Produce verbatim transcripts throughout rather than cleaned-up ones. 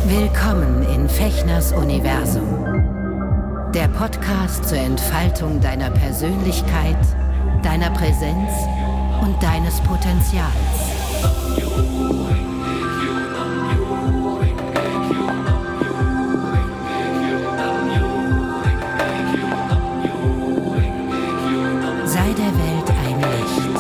Willkommen in Fechners Universum. Der Podcast zur Entfaltung deiner Persönlichkeit, deiner Präsenz und deines Potenzials. Sei der Welt ein Licht.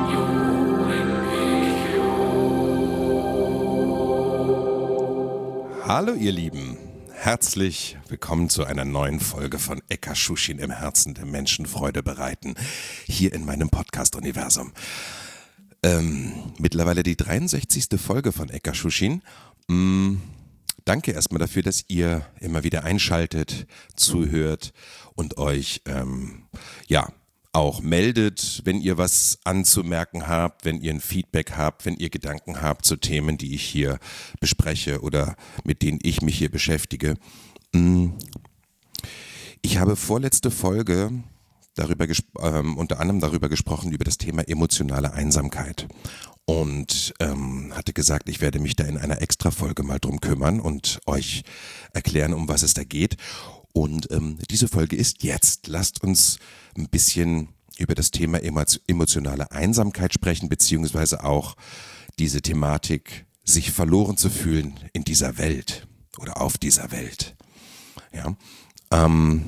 Hallo ihr Lieben, herzlich willkommen zu einer neuen Folge von Ekashushin im Herzen der Menschen Freude bereiten, hier in meinem Podcast-Universum. Ähm, mittlerweile die dreiundsechzigste Folge von Ekashushin. Mm, danke erstmal dafür, dass ihr immer wieder einschaltet, zuhört und euch, ähm, ja, auch meldet, wenn ihr was anzumerken habt, wenn ihr ein Feedback habt, wenn ihr Gedanken habt zu Themen, die ich hier bespreche oder mit denen ich mich hier beschäftige. Ich habe vorletzte Folge darüber gesp- ähm, unter anderem darüber gesprochen, über das Thema emotionale Einsamkeit und ähm, hatte gesagt, ich werde mich da in einer Extra-Folge mal drum kümmern und euch erklären, um was es da geht. Und ähm, diese Folge ist jetzt. Lasst uns ein bisschen über das Thema emotionale Einsamkeit sprechen, beziehungsweise auch diese Thematik, sich verloren zu fühlen in dieser Welt oder auf dieser Welt. Ja, ähm,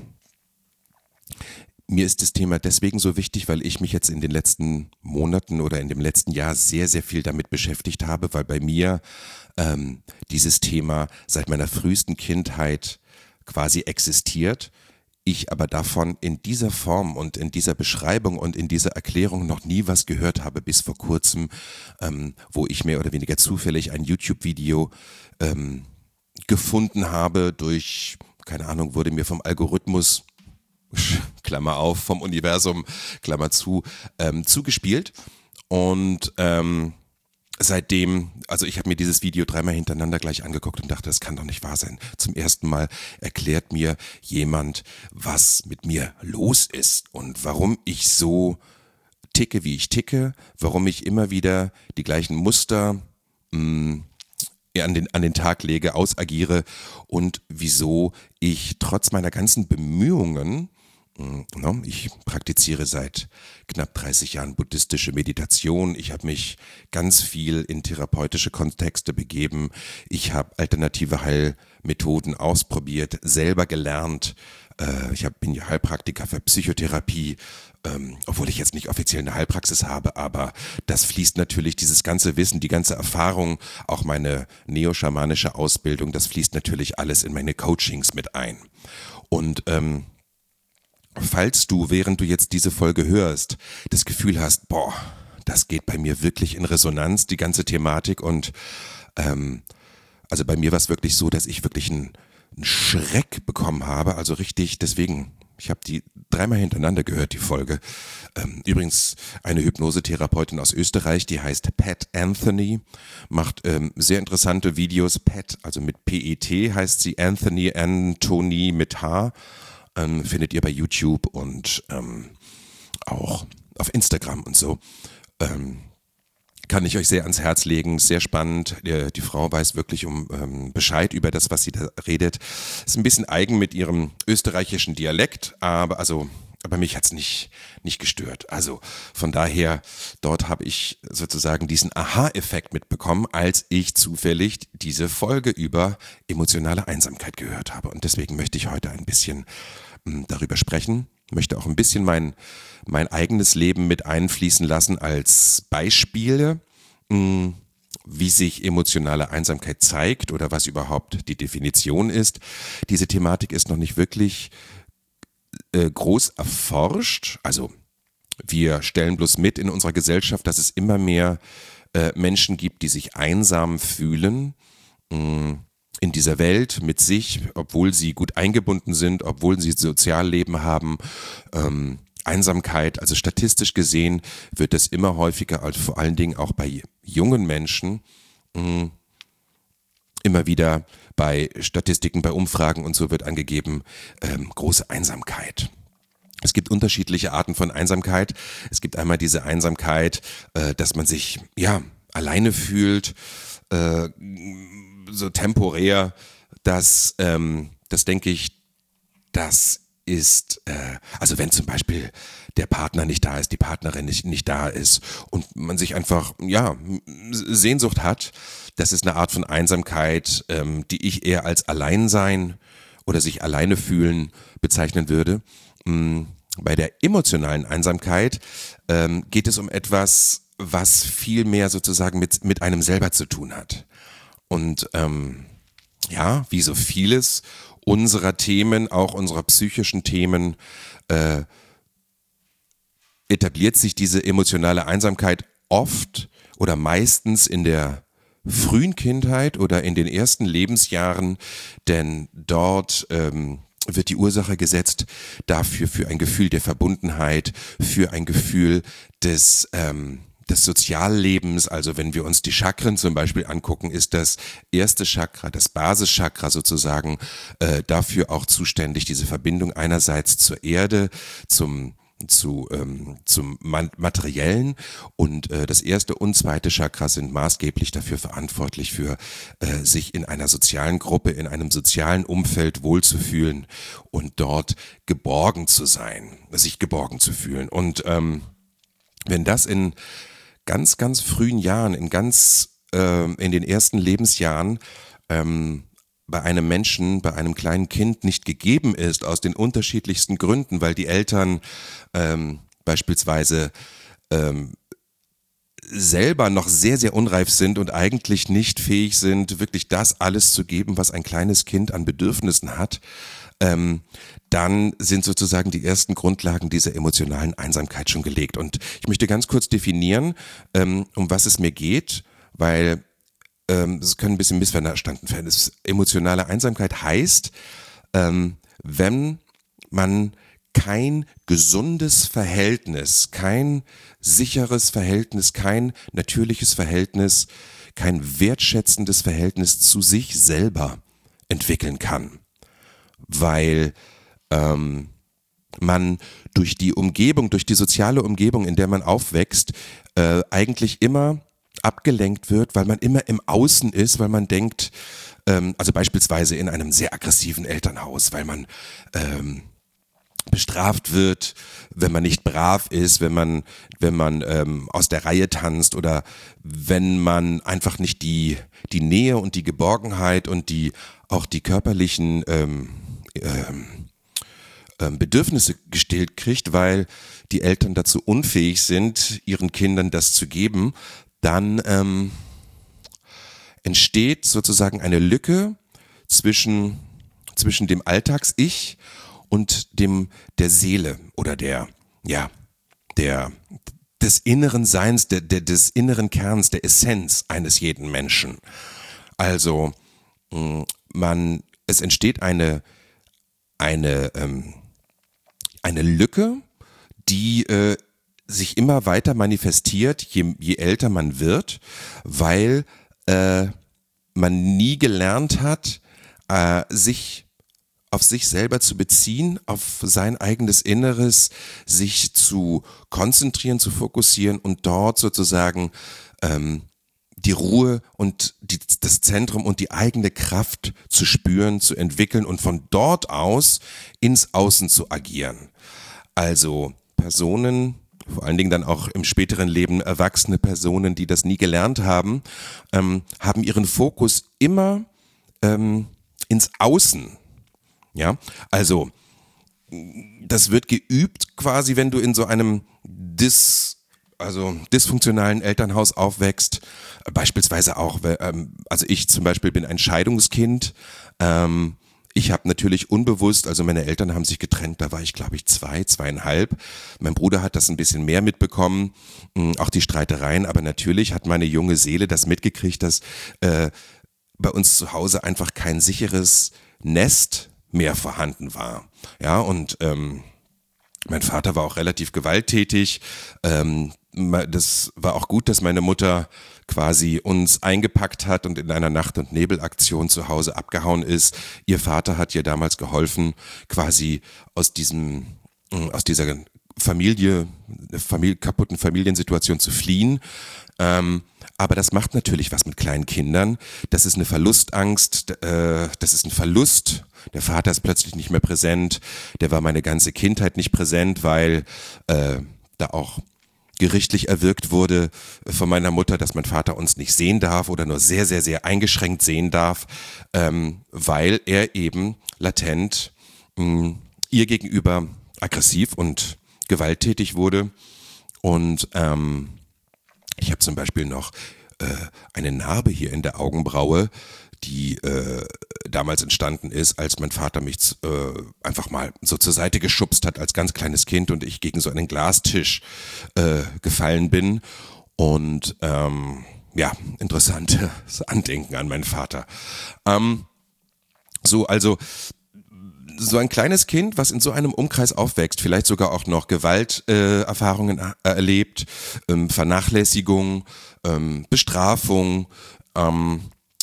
mir ist das Thema deswegen so wichtig, weil ich mich jetzt in den letzten Monaten oder in dem letzten Jahr sehr, sehr viel damit beschäftigt habe, weil bei mir ähm, dieses Thema seit meiner frühesten Kindheit quasi existiert, ich aber davon in dieser Form und in dieser Beschreibung und in dieser Erklärung noch nie was gehört habe, bis vor kurzem, ähm, wo ich mehr oder weniger zufällig ein YouTube-Video ähm, gefunden habe durch, keine Ahnung, wurde mir vom Algorithmus, Klammer auf, vom Universum, Klammer zu, ähm, zugespielt und ähm, seitdem, also ich habe mir dieses Video dreimal hintereinander gleich angeguckt und dachte, das kann doch nicht wahr sein. Zum ersten Mal erklärt mir jemand, was mit mir los ist und warum ich so ticke, wie ich ticke, warum ich immer wieder die gleichen Muster mh, an den, an den Tag lege, ausagiere und wieso ich trotz meiner ganzen Bemühungen, ich praktiziere seit knapp dreißig Jahren buddhistische Meditation. Ich habe mich ganz viel in therapeutische Kontexte begeben. Ich habe alternative Heilmethoden ausprobiert, selber gelernt. Ich hab, bin ja Heilpraktiker für Psychotherapie, ähm, obwohl ich jetzt nicht offiziell eine Heilpraxis habe, aber das fließt natürlich, dieses ganze Wissen, die ganze Erfahrung, auch meine neoschamanische Ausbildung, das fließt natürlich alles in meine Coachings mit ein. Und ähm, falls du, während du jetzt diese Folge hörst, das Gefühl hast, boah, das geht bei mir wirklich in Resonanz, die ganze Thematik und ähm, also bei mir war es wirklich so, dass ich wirklich einen, einen Schreck bekommen habe, also richtig, deswegen, ich habe die dreimal hintereinander gehört, die Folge. Ähm, übrigens eine Hypnosetherapeutin aus Österreich, die heißt Pat Anthony, macht ähm, sehr interessante Videos, Pat, also mit P E T heißt sie, Anthony, Anthony mit H, Ähm, findet ihr bei YouTube und ähm, auch auf Instagram und so. Ähm, kann ich euch sehr ans Herz legen, sehr spannend. Die, die Frau weiß wirklich um ähm, Bescheid über das, was sie da redet. Ist ein bisschen eigen mit ihrem österreichischen Dialekt, aber also aber mich hat's nicht nicht gestört. Also von daher, dort habe ich sozusagen diesen Aha-Effekt mitbekommen, als ich zufällig diese Folge über emotionale Einsamkeit gehört habe. Und deswegen möchte ich heute ein bisschen mh, darüber sprechen, möchte auch ein bisschen mein, mein eigenes Leben mit einfließen lassen als Beispiele, mh, wie sich emotionale Einsamkeit zeigt oder was überhaupt die Definition ist. Diese Thematik ist noch nicht wirklich äh, groß erforscht. Also wir stellen bloß mit in unserer Gesellschaft, dass es immer mehr äh, Menschen gibt, die sich einsam fühlen mh, in dieser Welt mit sich, obwohl sie gut eingebunden sind, obwohl sie Sozialleben haben. Ähm, Einsamkeit, also statistisch gesehen wird das immer häufiger, also vor allen Dingen auch bei jungen Menschen, mh, immer wieder bei Statistiken, bei Umfragen und so wird angegeben, ähm, große Einsamkeit. Es gibt unterschiedliche Arten von Einsamkeit. Es gibt einmal diese Einsamkeit, äh, dass man sich ja alleine fühlt, äh, so temporär, das, ähm, das denke ich, das ist, äh, also wenn zum Beispiel der Partner nicht da ist, die Partnerin nicht, nicht da ist und man sich einfach, ja, Sehnsucht hat, das ist eine Art von Einsamkeit, ähm, die ich eher als Alleinsein oder sich alleine fühlen bezeichnen würde. Mhm. Bei der emotionalen Einsamkeit ähm, geht es um etwas, was viel mehr sozusagen mit, mit einem selber zu tun hat. Und ähm, ja, wie so vieles unserer Themen, auch unserer psychischen Themen, äh, etabliert sich diese emotionale Einsamkeit oft oder meistens in der frühen Kindheit oder in den ersten Lebensjahren, denn dort ähm, wird die Ursache gesetzt dafür, für ein Gefühl der Verbundenheit, für ein Gefühl des ähm, des Soziallebens. Also wenn wir uns die Chakren zum Beispiel angucken, ist das erste Chakra, das Basischakra sozusagen, äh, dafür auch zuständig, diese Verbindung einerseits zur Erde, zum zu ähm, zum Materiellen, und äh, das erste und zweite Chakra sind maßgeblich dafür verantwortlich, für äh, sich in einer sozialen Gruppe, in einem sozialen Umfeld wohlzufühlen und dort geborgen zu sein, sich geborgen zu fühlen. Und ähm, wenn das in ganz, ganz frühen Jahren, in ganz, äh, in den ersten Lebensjahren ähm, bei einem Menschen, bei einem kleinen Kind nicht gegeben ist, aus den unterschiedlichsten Gründen, weil die Eltern ähm, beispielsweise ähm, selber noch sehr, sehr unreif sind und eigentlich nicht fähig sind, wirklich das alles zu geben, was ein kleines Kind an Bedürfnissen hat, ähm, dann sind sozusagen die ersten Grundlagen dieser emotionalen Einsamkeit schon gelegt. Und ich möchte ganz kurz definieren, ähm, um was es mir geht, weil ähm, das können ein bisschen missverstanden werden. Emotionale Einsamkeit heißt, ähm, wenn man kein gesundes Verhältnis, kein sicheres Verhältnis, kein natürliches Verhältnis, kein wertschätzendes Verhältnis zu sich selber entwickeln kann. Weil ähm, man durch die Umgebung, durch die soziale Umgebung, in der man aufwächst, äh, eigentlich immer abgelenkt wird, weil man immer im Außen ist, weil man denkt, ähm, also beispielsweise in einem sehr aggressiven Elternhaus, weil man ähm, bestraft wird, wenn man nicht brav ist, wenn man, wenn man ähm, aus der Reihe tanzt oder wenn man einfach nicht die, die Nähe und die Geborgenheit und die auch die körperlichen ähm, ähm, ähm, Bedürfnisse gestillt kriegt, weil die Eltern dazu unfähig sind, ihren Kindern das zu geben, dann ähm, entsteht sozusagen eine Lücke zwischen, zwischen dem Alltags-Ich und dem der Seele oder der, ja, der, des inneren Seins, der, der, des inneren Kerns, der Essenz eines jeden Menschen. Also man, es entsteht eine, eine, ähm, eine Lücke, die äh, sich immer weiter manifestiert, je, je älter man wird, weil äh, man nie gelernt hat, äh, sich auf sich selber zu beziehen, auf sein eigenes Inneres, sich zu konzentrieren, zu fokussieren und dort sozusagen ähm, die Ruhe und die, das Zentrum und die eigene Kraft zu spüren, zu entwickeln und von dort aus ins Außen zu agieren. Also Personen, vor allen Dingen dann auch im späteren Leben erwachsene Personen, die das nie gelernt haben, ähm, haben ihren Fokus immer ähm, ins Außen. Ja, also das wird geübt quasi, wenn du in so einem dis, also dysfunktionalen Elternhaus aufwächst, beispielsweise auch, ähm, also ich zum Beispiel bin ein Scheidungskind, ähm, ich habe natürlich unbewusst, also meine Eltern haben sich getrennt, da war ich glaube ich zwei, zweieinhalb, mein Bruder hat das ein bisschen mehr mitbekommen, auch die Streitereien, aber natürlich hat meine junge Seele das mitgekriegt, dass äh, bei uns zu Hause einfach kein sicheres Nest mehr vorhanden war. Ja, und ähm, mein Vater war auch relativ gewalttätig. Ähm, das war auch gut, dass meine Mutter quasi uns eingepackt hat und in einer Nacht- und Nebelaktion zu Hause abgehauen ist. Ihr Vater hat ihr damals geholfen, quasi aus diesem, aus dieser Familie, Familie kaputten Familiensituation zu fliehen. Ähm, aber das macht natürlich was mit kleinen Kindern. Das ist eine Verlustangst, äh, das ist ein Verlust. Der Vater ist plötzlich nicht mehr präsent. Der war meine ganze Kindheit nicht präsent, weil äh, da auch gerichtlich erwirkt wurde von meiner Mutter, dass mein Vater uns nicht sehen darf oder nur sehr, sehr, sehr eingeschränkt sehen darf, ähm, weil er eben latent mh, ihr gegenüber aggressiv und gewalttätig wurde. Und ähm, ich habe zum Beispiel noch äh, eine Narbe hier in der Augenbraue, die äh, damals entstanden ist, als mein Vater mich äh, einfach mal so zur Seite geschubst hat als ganz kleines Kind und ich gegen so einen Glastisch äh, gefallen bin. Und ähm, ja, interessantes Andenken an meinen Vater. Ähm, so, also so ein kleines Kind, was in so einem Umkreis aufwächst, vielleicht sogar auch noch Gewalterfahrungen äh, erlebt, ähm, Vernachlässigung, ähm, Bestrafung, ähm,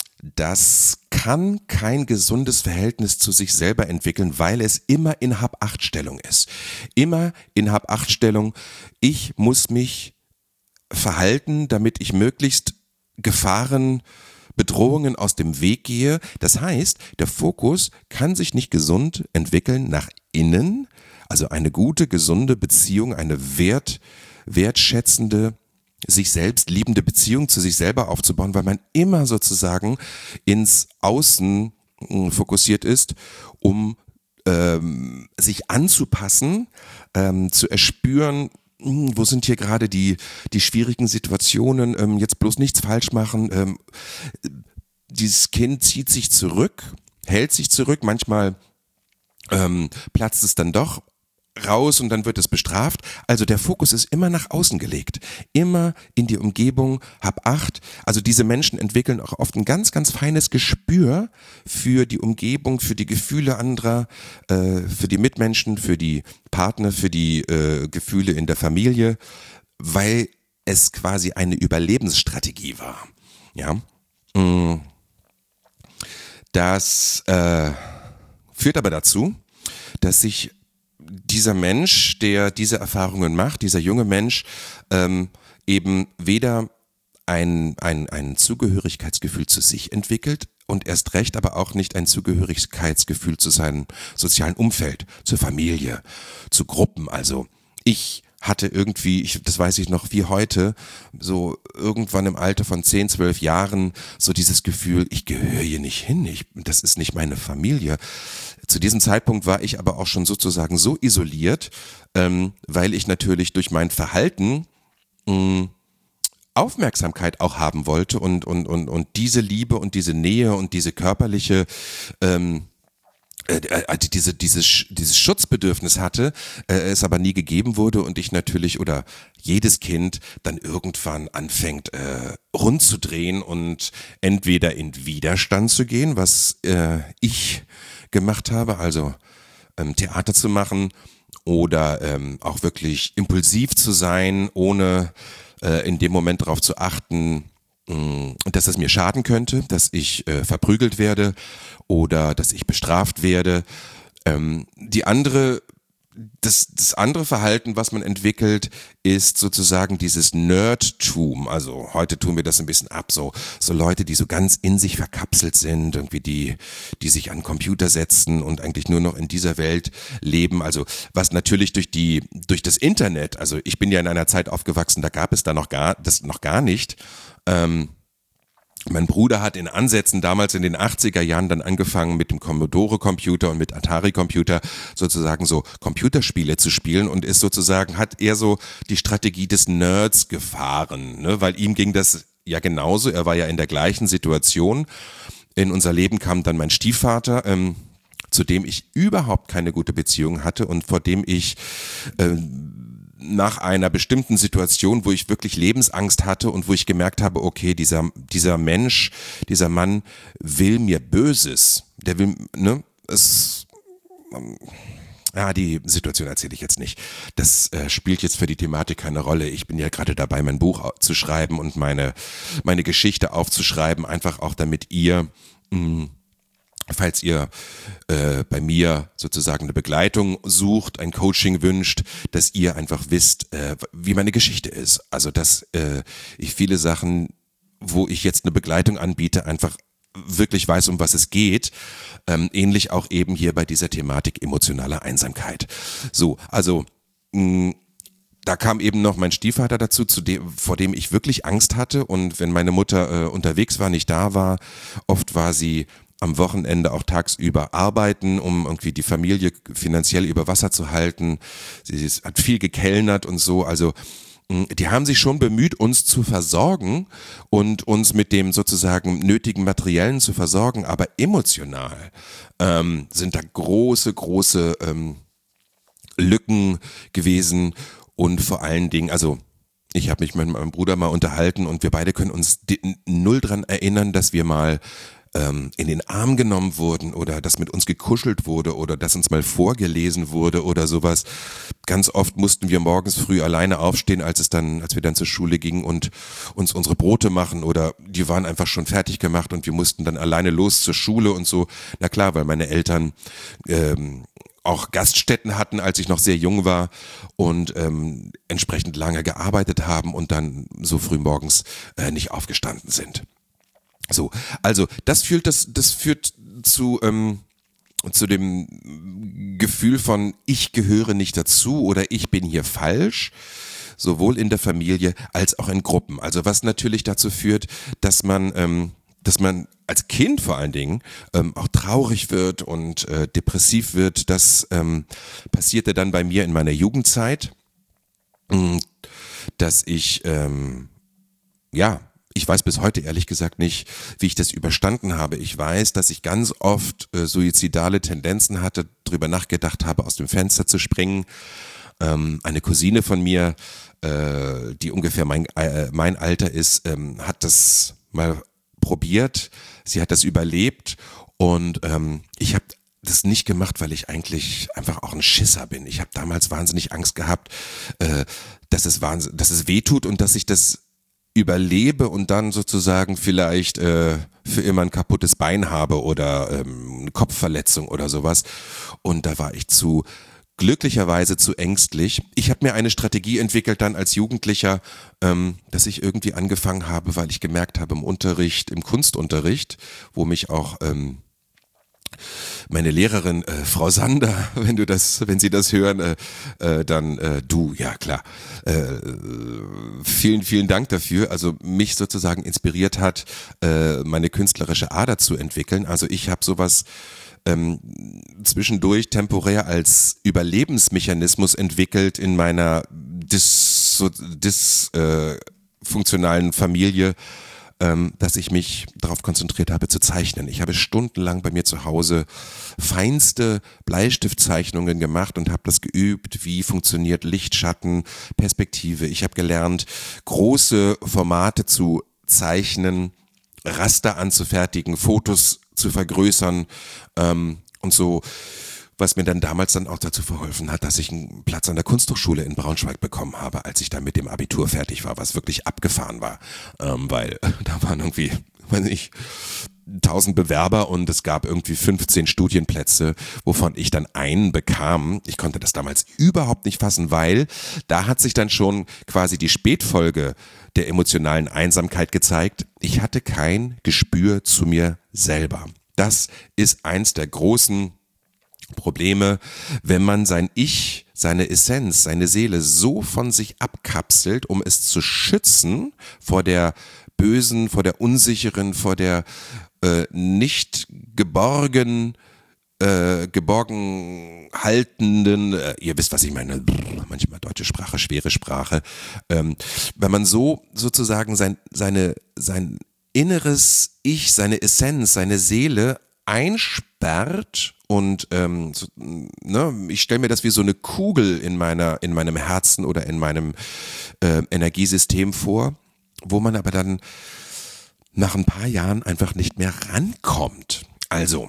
das kann kein gesundes Verhältnis zu sich selber entwickeln, weil es immer in Hab-Acht-Stellung ist. Immer in Hab-Acht-Stellung. Ich muss mich verhalten, damit ich möglichst Gefahren, Bedrohungen aus dem Weg gehe. Das heißt, der Fokus kann sich nicht gesund entwickeln nach innen, also eine gute, gesunde Beziehung, eine wert, wertschätzende, sich selbst liebende Beziehung zu sich selber aufzubauen, weil man immer sozusagen ins Außen fokussiert ist, um ähm, sich anzupassen, ähm, zu erspüren, wo sind hier gerade die, die schwierigen Situationen, ähm, jetzt bloß nichts falsch machen. Ähm, dieses Kind zieht sich zurück, hält sich zurück, manchmal ähm, platzt es dann doch raus und dann wird es bestraft. Also der Fokus ist immer nach außen gelegt, immer in die Umgebung, hab Acht. Also diese Menschen entwickeln auch oft ein ganz, ganz feines Gespür für die Umgebung, für die Gefühle anderer, äh, für die Mitmenschen, für die Partner, für die äh, Gefühle in der Familie, weil es quasi eine Überlebensstrategie war. Ja, das äh, führt aber dazu, dass sich dieser Mensch, der diese Erfahrungen macht, dieser junge Mensch, ähm, eben weder ein, ein, ein Zugehörigkeitsgefühl zu sich entwickelt und erst recht aber auch nicht ein Zugehörigkeitsgefühl zu seinem sozialen Umfeld, zur Familie, zu Gruppen. Also ich hatte irgendwie, ich, das weiß ich noch wie heute, so irgendwann im Alter von zehn, zwölf Jahren so dieses Gefühl, ich gehöre hier nicht hin, ich, das ist nicht meine Familie. Zu diesem Zeitpunkt war ich aber auch schon sozusagen so isoliert, ähm, weil ich natürlich durch mein Verhalten mh, Aufmerksamkeit auch haben wollte und, und, und, und diese Liebe und diese Nähe und diese körperliche ähm, Äh, äh, diese, dieses, dieses Schutzbedürfnis hatte, äh, es aber nie gegeben wurde und ich natürlich oder jedes Kind dann irgendwann anfängt äh, rund zu drehen und entweder in Widerstand zu gehen, was äh, ich gemacht habe, also ähm, Theater zu machen oder ähm, auch wirklich impulsiv zu sein, ohne äh, in dem Moment darauf zu achten, dass es mir schaden könnte, dass ich äh, verprügelt werde oder dass ich bestraft werde. Ähm, die andere, das, das andere Verhalten, was man entwickelt, ist sozusagen dieses Nerdtum. Also heute tun wir das ein bisschen ab, so so Leute, die so ganz in sich verkapselt sind, irgendwie die, die sich an den Computer setzen und eigentlich nur noch in dieser Welt leben. Also was natürlich durch die durch das Internet. Also ich bin ja in einer Zeit aufgewachsen, da gab es da noch gar das noch gar nicht. Ähm, mein Bruder hat in Ansätzen damals in den achtziger Jahren dann angefangen mit dem Commodore-Computer und mit Atari-Computer sozusagen so Computerspiele zu spielen und ist sozusagen, hat eher so die Strategie des Nerds gefahren, ne? Weil ihm ging das ja genauso, er war ja in der gleichen Situation. In unser Leben kam dann mein Stiefvater, ähm, zu dem ich überhaupt keine gute Beziehung hatte und vor dem ich äh, nach einer bestimmten Situation, wo ich wirklich Lebensangst hatte und wo ich gemerkt habe, okay, dieser dieser Mensch, dieser Mann will mir Böses. Der will, ne, es, ja, die Situation erzähle ich jetzt nicht. Das äh, spielt jetzt für die Thematik keine Rolle. Ich bin ja gerade dabei, mein Buch zu schreiben und meine meine Geschichte aufzuschreiben, einfach auch damit ihr mh, falls ihr äh, bei mir sozusagen eine Begleitung sucht, ein Coaching wünscht, dass ihr einfach wisst, äh, wie meine Geschichte ist. Also dass äh, ich viele Sachen wo ich jetzt eine Begleitung anbiete, einfach wirklich weiß, um was es geht. Ähm, ähnlich auch eben hier bei dieser Thematik emotionale Einsamkeit. So, also mh, da kam eben noch mein Stiefvater dazu, zu dem, vor dem ich wirklich Angst hatte. Und wenn meine Mutter äh, unterwegs war, nicht da war, oft war sie am Wochenende auch tagsüber arbeiten, um irgendwie die Familie finanziell über Wasser zu halten. Sie ist, hat viel gekellnert und so. Also die haben sich schon bemüht, uns zu versorgen und uns mit dem sozusagen nötigen Materiellen zu versorgen. Aber emotional ähm, sind da große, große ähm, Lücken gewesen. Und vor allen Dingen, also ich habe mich mit meinem Bruder mal unterhalten und wir beide können uns null dran erinnern, dass wir mal ähm, in den Arm genommen wurden oder dass mit uns gekuschelt wurde oder dass uns mal vorgelesen wurde oder sowas. Ganz oft mussten wir morgens früh alleine aufstehen, als es dann, als wir dann zur Schule gingen und uns unsere Brote machen oder die waren einfach schon fertig gemacht und wir mussten dann alleine los zur Schule und so. Na klar, weil meine Eltern ähm, auch Gaststätten hatten, als ich noch sehr jung war und ähm, entsprechend lange gearbeitet haben und dann so früh morgens äh, nicht aufgestanden sind. So, also das führt das das führt zu ähm, zu dem Gefühl von ich gehöre nicht dazu oder ich bin hier falsch, sowohl in der Familie als auch in Gruppen. Also was natürlich dazu führt, dass man ähm, dass man als Kind vor allen Dingen ähm, auch traurig wird und äh, depressiv wird. Das ähm, passierte dann bei mir in meiner Jugendzeit, mh, dass ich, ähm, ja, ich weiß bis heute ehrlich gesagt nicht, wie ich das überstanden habe. Ich weiß, dass ich ganz oft äh, suizidale Tendenzen hatte, drüber nachgedacht habe, aus dem Fenster zu springen. Ähm, eine Cousine von mir, äh, die ungefähr mein, äh, mein Alter ist, ähm, hat das mal probiert, sie hat das überlebt und ähm, ich habe das nicht gemacht, weil ich eigentlich einfach auch ein Schisser bin. Ich habe damals wahnsinnig Angst gehabt, äh, dass es wahnsinn, dass es wehtut und dass ich das überlebe und dann sozusagen vielleicht äh, für immer ein kaputtes Bein habe oder ähm, eine Kopfverletzung oder sowas. Und da war ich zu glücklicherweise zu ängstlich. Ich habe mir eine Strategie entwickelt dann als Jugendlicher, ähm, dass ich irgendwie angefangen habe, weil ich gemerkt habe im Unterricht, im Kunstunterricht, wo mich auch ähm, meine Lehrerin, äh, Frau Sander, wenn du das, wenn Sie das hören, äh, äh, dann äh, du, ja klar. Äh, vielen, vielen Dank dafür. Also mich sozusagen inspiriert hat, äh, meine künstlerische Ader zu entwickeln. Also ich habe sowas ähm, zwischendurch temporär als Überlebensmechanismus entwickelt in meiner dis, so, dis äh, funktionalen Familie, ähm, dass ich mich darauf konzentriert habe zu zeichnen. Ich habe stundenlang bei mir zu Hause feinste Bleistiftzeichnungen gemacht und habe das geübt, wie funktioniert Licht, Schatten, Perspektive. Ich habe gelernt, große Formate zu zeichnen, Raster anzufertigen, Fotos zu vergrößern ähm, und so, was mir dann damals dann auch dazu verholfen hat, dass ich einen Platz an der Kunsthochschule in Braunschweig bekommen habe, als ich dann mit dem Abitur fertig war, was wirklich abgefahren war, ähm, weil da waren irgendwie, weiß ich, tausend Bewerber und es gab irgendwie fünfzehn Studienplätze, wovon ich dann einen bekam. Ich konnte das damals überhaupt nicht fassen, weil da hat sich dann schon quasi die Spätfolge der emotionalen Einsamkeit gezeigt. Ich hatte kein Gespür zu mir selber. Das ist eins der großen Probleme, wenn man sein Ich, seine Essenz, seine Seele so von sich abkapselt, um es zu schützen vor der bösen, vor der unsicheren, vor der äh, nicht geborgen, äh, geborgen haltenden, äh, ihr wisst, was ich meine, manchmal deutsche Sprache, schwere Sprache, ähm, wenn man so sozusagen sein, seine, sein inneres Ich, seine Essenz, seine Seele einsperrt und ähm, so, ne, ich stelle mir das wie so eine Kugel in meiner, in meinem Herzen oder in meinem äh, Energiesystem vor, wo man aber dann nach ein paar Jahren einfach nicht mehr rankommt. Also,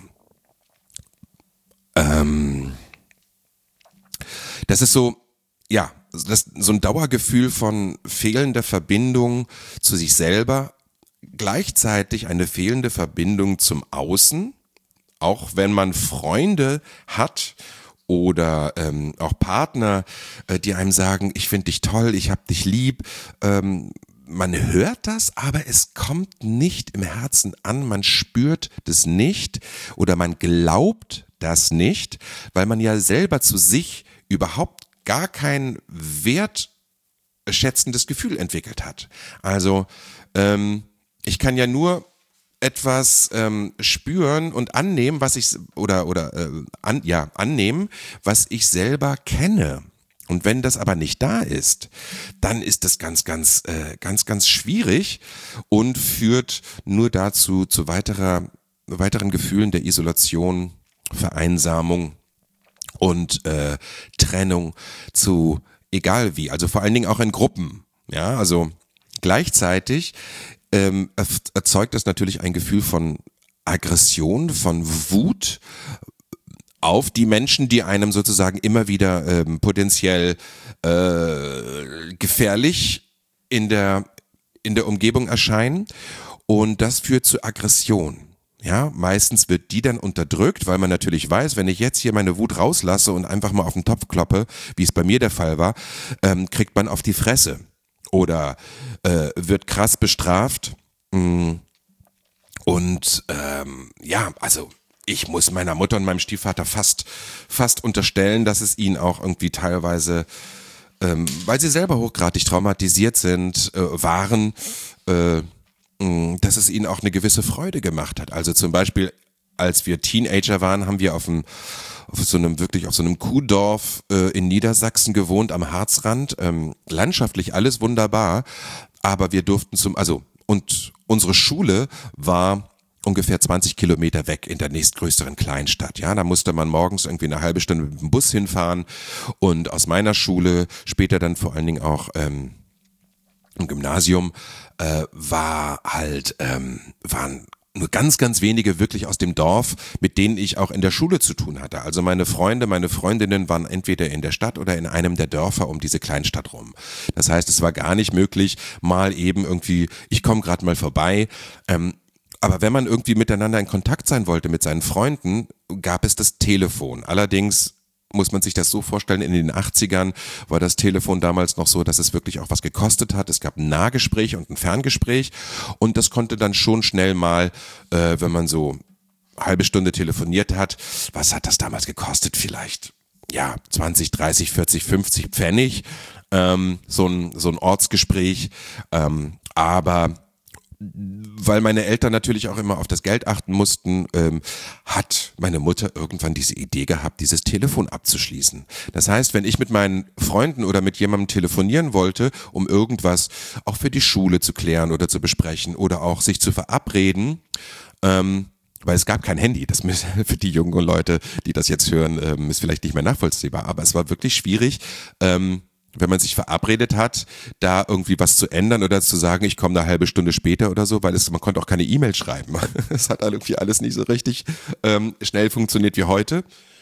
ähm, das ist so, ja, das, so ein Dauergefühl von fehlender Verbindung zu sich selber, gleichzeitig eine fehlende Verbindung zum Außen, auch wenn man Freunde hat oder ähm, auch Partner, äh, die einem sagen, ich finde dich toll, ich hab dich lieb, ähm, man hört das, aber es kommt nicht im Herzen an, man spürt das nicht oder man glaubt das nicht, weil man ja selber zu sich überhaupt gar kein wertschätzendes Gefühl entwickelt hat. Also ähm, ich kann ja nur etwas ähm, spüren und annehmen, was ich oder oder äh, an, ja annehmen, was ich selber kenne. Und wenn das aber nicht da ist, dann ist das ganz, ganz, äh, ganz, ganz schwierig und führt nur dazu zu weiterer, weiteren Gefühlen der Isolation, Vereinsamung und äh, Trennung zu egal wie, also vor allen Dingen auch in Gruppen. Ja, also gleichzeitig ähm, erzeugt das natürlich ein Gefühl von Aggression, von Wut auf die Menschen, die einem sozusagen immer wieder ähm, potenziell äh, gefährlich in der in der Umgebung erscheinen, und das führt zu Aggression. Ja, meistens wird die dann unterdrückt, weil man natürlich weiß, wenn ich jetzt hier meine Wut rauslasse und einfach mal auf den Topf kloppe, wie es bei mir der Fall war, ähm, kriegt man auf die Fresse oder äh, wird krass bestraft. Und ähm, ja, also ich muss meiner Mutter und meinem Stiefvater fast fast unterstellen, dass es ihnen auch irgendwie teilweise, ähm, weil sie selber hochgradig traumatisiert sind, äh, waren, äh, mh, dass es ihnen auch eine gewisse Freude gemacht hat. Also zum Beispiel, als wir Teenager waren, haben wir auf einem auf so einem wirklich auf so einem Kuhdorf äh, in Niedersachsen gewohnt, am Harzrand. Ähm, landschaftlich alles wunderbar, aber wir durften zum, also und unsere Schule war ungefähr zwanzig Kilometer weg in der nächstgrößeren Kleinstadt. Ja, da musste man morgens irgendwie eine halbe Stunde mit dem Bus hinfahren, und aus meiner Schule, später dann vor allen Dingen auch ähm, im Gymnasium, äh, war halt, ähm, waren nur ganz, ganz wenige wirklich aus dem Dorf, mit denen ich auch in der Schule zu tun hatte. Also meine Freunde, meine Freundinnen waren entweder in der Stadt oder in einem der Dörfer um diese Kleinstadt rum. Das heißt, es war gar nicht möglich, mal eben irgendwie, ich komme gerade mal vorbei. Ähm, Aber wenn man irgendwie miteinander in Kontakt sein wollte mit seinen Freunden, gab es das Telefon. Allerdings muss man sich das so vorstellen, in den achtzigern war das Telefon damals noch so, dass es wirklich auch was gekostet hat. Es gab ein Nahgespräch und ein Ferngespräch, und das konnte dann schon schnell mal, äh, wenn man so eine halbe Stunde telefoniert hat, was hat das damals gekostet? Vielleicht, ja, zwanzig, dreißig, vierzig, fünfzig Pfennig, ähm, so ein, so ein Ortsgespräch, ähm, aber weil meine Eltern natürlich auch immer auf das Geld achten mussten, ähm, hat meine Mutter irgendwann diese Idee gehabt, dieses Telefon abzuschließen. Das heißt, wenn ich mit meinen Freunden oder mit jemandem telefonieren wollte, um irgendwas auch für die Schule zu klären oder zu besprechen oder auch sich zu verabreden, ähm, weil es gab kein Handy, das für die jungen Leute, die das jetzt hören, ähm, ist vielleicht nicht mehr nachvollziehbar, aber es war wirklich schwierig, ähm, wenn man sich verabredet hat, da irgendwie was zu ändern oder zu sagen, ich komme eine halbe Stunde später oder so, weil es, man konnte auch keine E-Mail schreiben. Es hat irgendwie alles nicht so richtig ähm, schnell funktioniert wie heute.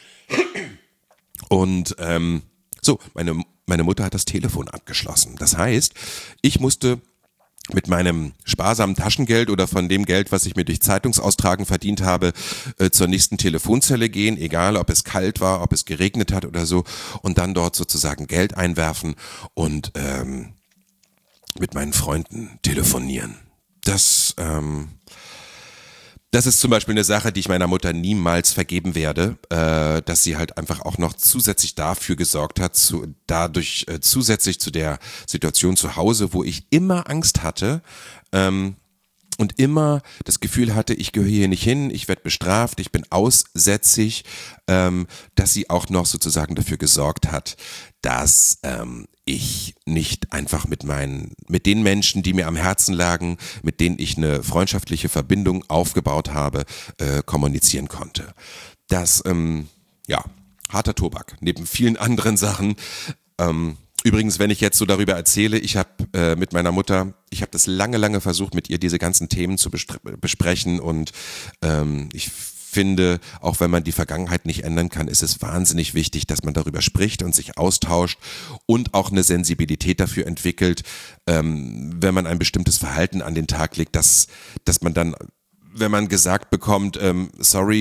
Und ähm, so, meine, meine Mutter hat das Telefon abgeschlossen. Das heißt, ich musste mit meinem sparsamen Taschengeld oder von dem Geld, was ich mir durch Zeitungsaustragen verdient habe, äh, zur nächsten Telefonzelle gehen, egal ob es kalt war, ob es geregnet hat oder so, und dann dort sozusagen Geld einwerfen und ähm, mit meinen Freunden telefonieren. Das, ähm, das ist zum Beispiel eine Sache, die ich meiner Mutter niemals vergeben werde, äh, dass sie halt einfach auch noch zusätzlich dafür gesorgt hat, zu, dadurch äh, zusätzlich zu der Situation zu Hause, wo ich immer Angst hatte, ähm, und immer das Gefühl hatte, ich gehöre hier nicht hin, ich werde bestraft, ich bin aussätzig, ähm, dass sie auch noch sozusagen dafür gesorgt hat, dass ähm, ich nicht einfach mit meinen, mit den Menschen, die mir am Herzen lagen, mit denen ich eine freundschaftliche Verbindung aufgebaut habe, äh, kommunizieren konnte. Das, ähm, ja, harter Tobak, neben vielen anderen Sachen. Ähm, Übrigens, wenn ich jetzt so darüber erzähle, ich habe äh, mit meiner Mutter, ich habe das lange, lange versucht, mit ihr diese ganzen Themen zu bestre- besprechen, und ähm, ich finde, auch wenn man die Vergangenheit nicht ändern kann, ist es wahnsinnig wichtig, dass man darüber spricht und sich austauscht und auch eine Sensibilität dafür entwickelt, ähm, wenn man ein bestimmtes Verhalten an den Tag legt, dass, dass man dann, wenn man gesagt bekommt, ähm, sorry,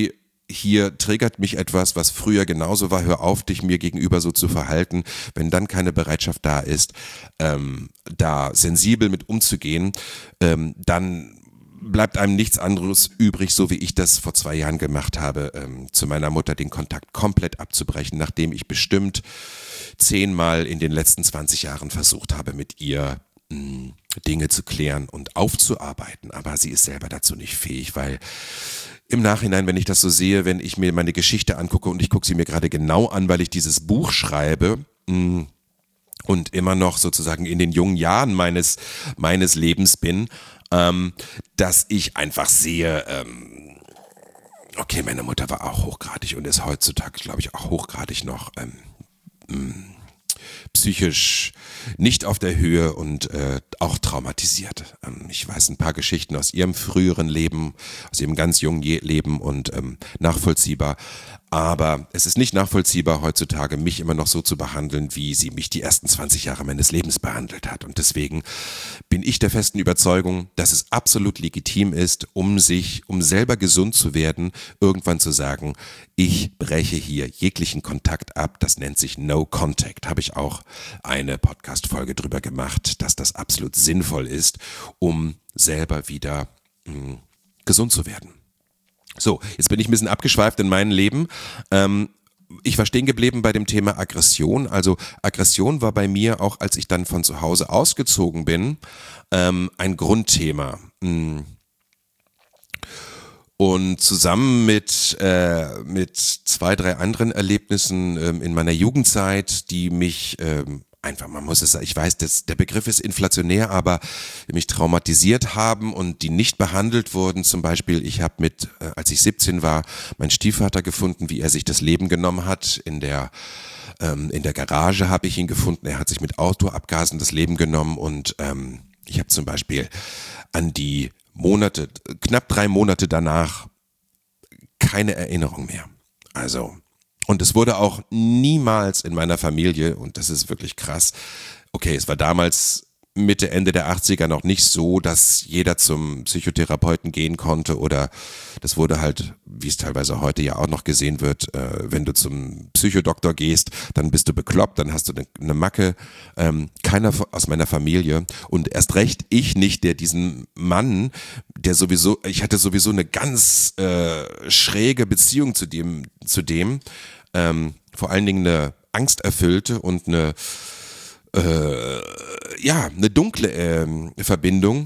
hier triggert mich etwas, was früher genauso war, hör auf, dich mir gegenüber so zu verhalten. Wenn dann keine Bereitschaft da ist, ähm, da sensibel mit umzugehen, ähm, dann bleibt einem nichts anderes übrig, so wie ich das vor zwei Jahren gemacht habe, ähm, zu meiner Mutter den Kontakt komplett abzubrechen, nachdem ich bestimmt zehnmal in den letzten zwanzig Jahren versucht habe, mit ihr mh, Dinge zu klären und aufzuarbeiten. Aber sie ist selber dazu nicht fähig, weil im Nachhinein, wenn ich das so sehe, wenn ich mir meine Geschichte angucke und ich gucke sie mir gerade genau an, weil ich dieses Buch schreibe mh, und immer noch sozusagen in den jungen Jahren meines, meines Lebens bin, ähm, dass ich einfach sehe, ähm, okay, meine Mutter war auch hochgradig und ist heutzutage, glaube ich, auch hochgradig noch ähm, mh, psychisch nicht auf der Höhe und äh, auch traumatisiert. Ähm, ich weiß ein paar Geschichten aus ihrem früheren Leben, aus ihrem ganz jungen Je- Leben und ähm, nachvollziehbar. Aber es ist nicht nachvollziehbar heutzutage, mich immer noch so zu behandeln, wie sie mich die ersten zwanzig Jahre meines Lebens behandelt hat. Und deswegen bin ich der festen Überzeugung, dass es absolut legitim ist, um sich, um selber gesund zu werden, irgendwann zu sagen, ich breche hier jeglichen Kontakt ab. Das nennt sich No Contact. Habe ich auch eine Podcast-Folge drüber gemacht, dass das absolut sinnvoll ist, um selber wieder mh, gesund zu werden. So, jetzt bin ich ein bisschen abgeschweift in meinem Leben. Ähm, ich war stehen geblieben bei dem Thema Aggression. Also Aggression war bei mir auch, als ich dann von zu Hause ausgezogen bin, ähm, ein Grundthema. Und zusammen mit, äh, mit zwei, drei anderen Erlebnissen ähm, in meiner Jugendzeit, die mich ähm, einfach, man muss es sagen, ich weiß, das, der Begriff ist inflationär, aber die mich traumatisiert haben und die nicht behandelt wurden. Zum Beispiel, ich habe mit, äh, als ich siebzehn war, meinen Stiefvater gefunden, wie er sich das Leben genommen hat. In der, ähm, in der Garage habe ich ihn gefunden. Er hat sich mit Autoabgasen das Leben genommen und ähm, ich habe zum Beispiel an die Monate, knapp drei Monate danach keine Erinnerung mehr. Also, und es wurde auch niemals in meiner Familie, und das ist wirklich krass, okay, es war damals Mitte, Ende der achtziger noch nicht so, dass jeder zum Psychotherapeuten gehen konnte oder das wurde halt, wie es teilweise heute ja auch noch gesehen wird, äh, wenn du zum Psychodoktor gehst, dann bist du bekloppt, dann hast du eine, eine Macke. Ähm, keiner aus meiner Familie und erst recht ich nicht, der diesen Mann, der sowieso, ich hatte sowieso eine ganz äh, schräge Beziehung zu dem, zu dem, ähm, vor allen Dingen eine angsterfüllte und eine Äh, ja, eine dunkle äh, Verbindung,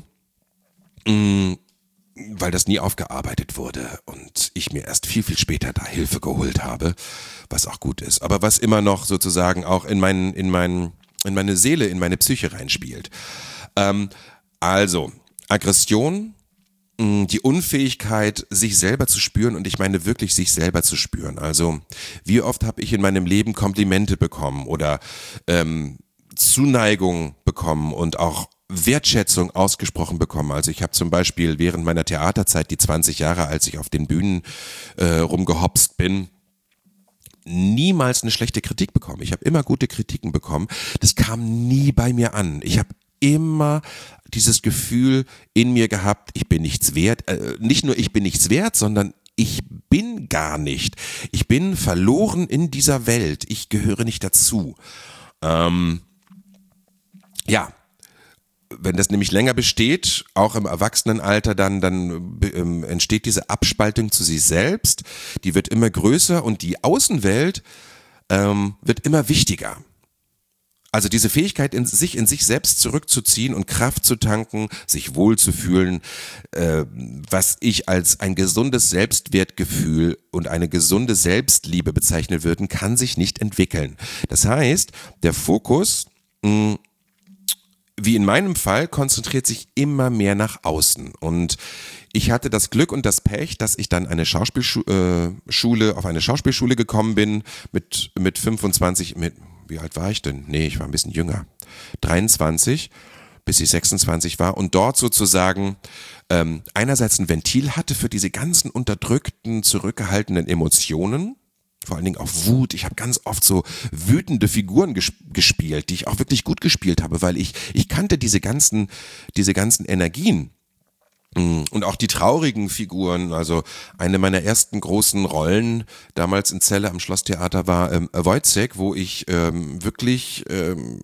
mh, weil das nie aufgearbeitet wurde und ich mir erst viel, viel später da Hilfe geholt habe, was auch gut ist, aber was immer noch sozusagen auch in meinen, in meinen, in meine Seele, in meine Psyche reinspielt. Ähm, also, Aggression, mh, die Unfähigkeit, sich selber zu spüren und ich meine wirklich sich selber zu spüren. Also, wie oft habe ich in meinem Leben Komplimente bekommen oder ähm, Zuneigung bekommen und auch Wertschätzung ausgesprochen bekommen. Also ich habe zum Beispiel während meiner Theaterzeit, die zwanzig Jahre, als ich auf den Bühnen äh, rumgehopst bin, niemals eine schlechte Kritik bekommen. Ich habe immer gute Kritiken bekommen. Das kam nie bei mir an. Ich habe immer dieses Gefühl in mir gehabt, ich bin nichts wert. Äh, nicht nur ich bin nichts wert, sondern ich bin gar nicht. Ich bin verloren in dieser Welt. Ich gehöre nicht dazu. Ähm, Ja, wenn das nämlich länger besteht, auch im Erwachsenenalter, dann, dann ähm, entsteht diese Abspaltung zu sich selbst, die wird immer größer und die Außenwelt ähm, wird immer wichtiger. Also diese Fähigkeit, in sich in sich selbst zurückzuziehen und Kraft zu tanken, sich wohlzufühlen, äh, was ich als ein gesundes Selbstwertgefühl und eine gesunde Selbstliebe bezeichnen würde, kann sich nicht entwickeln. Das heißt, der Fokus mh, wie in meinem Fall, konzentriert sich immer mehr nach außen. Und ich hatte das Glück und das Pech, dass ich dann eine Schauspielschule, äh, auf eine Schauspielschule gekommen bin mit, mit fünfundzwanzig, mit, wie alt war ich denn? Nee, ich war ein bisschen jünger. dreiundzwanzig, bis ich sechsundzwanzig war und dort sozusagen ähm, einerseits ein Ventil hatte für diese ganzen unterdrückten, zurückgehaltenen Emotionen, vor allen Dingen auch Wut. Ich habe ganz oft so wütende Figuren ges- gespielt, die ich auch wirklich gut gespielt habe, weil ich ich kannte diese ganzen diese ganzen Energien. Und auch die traurigen Figuren, also eine meiner ersten großen Rollen damals in Celle am Schlosstheater war ähm, Wojciech, wo ich ähm, wirklich ähm,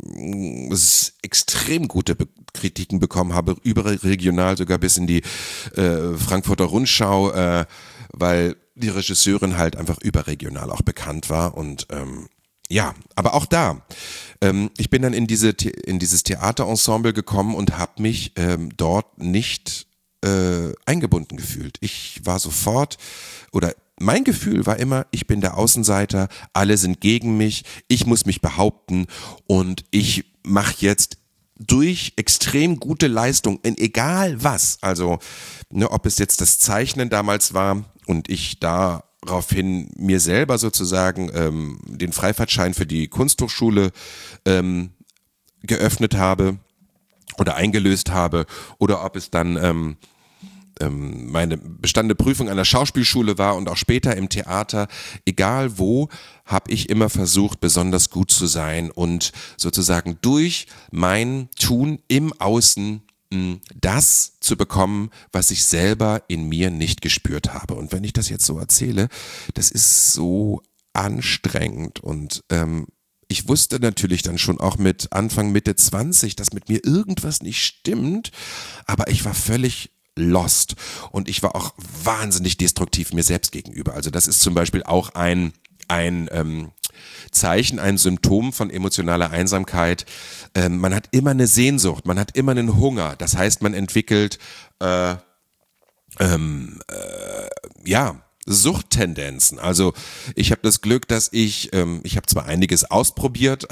extrem gute Be- Kritiken bekommen habe, überregional sogar bis in die äh, Frankfurter Rundschau, äh, weil die Regisseurin halt einfach überregional auch bekannt war und ähm, ja, aber auch da. Ähm, ich bin dann in diese in dieses Theaterensemble gekommen und habe mich ähm, dort nicht Äh, eingebunden gefühlt. Ich war sofort, oder mein Gefühl war immer, ich bin der Außenseiter, alle sind gegen mich, ich muss mich behaupten und ich mache jetzt durch extrem gute Leistung in egal was, also ne, ob es jetzt das Zeichnen damals war und ich daraufhin mir selber sozusagen ähm, den Freifahrtschein für die Kunsthochschule ähm, geöffnet habe oder eingelöst habe oder ob es dann ähm, ähm, meine bestandene Prüfung an der Schauspielschule war und auch später im Theater, egal wo, habe ich immer versucht, besonders gut zu sein und sozusagen durch mein Tun im Außen mh, das zu bekommen, was ich selber in mir nicht gespürt habe. Und wenn ich das jetzt so erzähle, das ist so anstrengend und ähm, ich wusste natürlich dann schon auch mit Anfang, Mitte zwanzig, dass mit mir irgendwas nicht stimmt, aber ich war völlig lost und ich war auch wahnsinnig destruktiv mir selbst gegenüber. Also das ist zum Beispiel auch ein, ein ähm, Zeichen, ein Symptom von emotionaler Einsamkeit. Ähm, man hat immer eine Sehnsucht, man hat immer einen Hunger. Das heißt, man entwickelt äh, ähm, äh, ja Suchttendenzen. Also ich habe das Glück, dass ich, ähm, ich habe zwar einiges ausprobiert,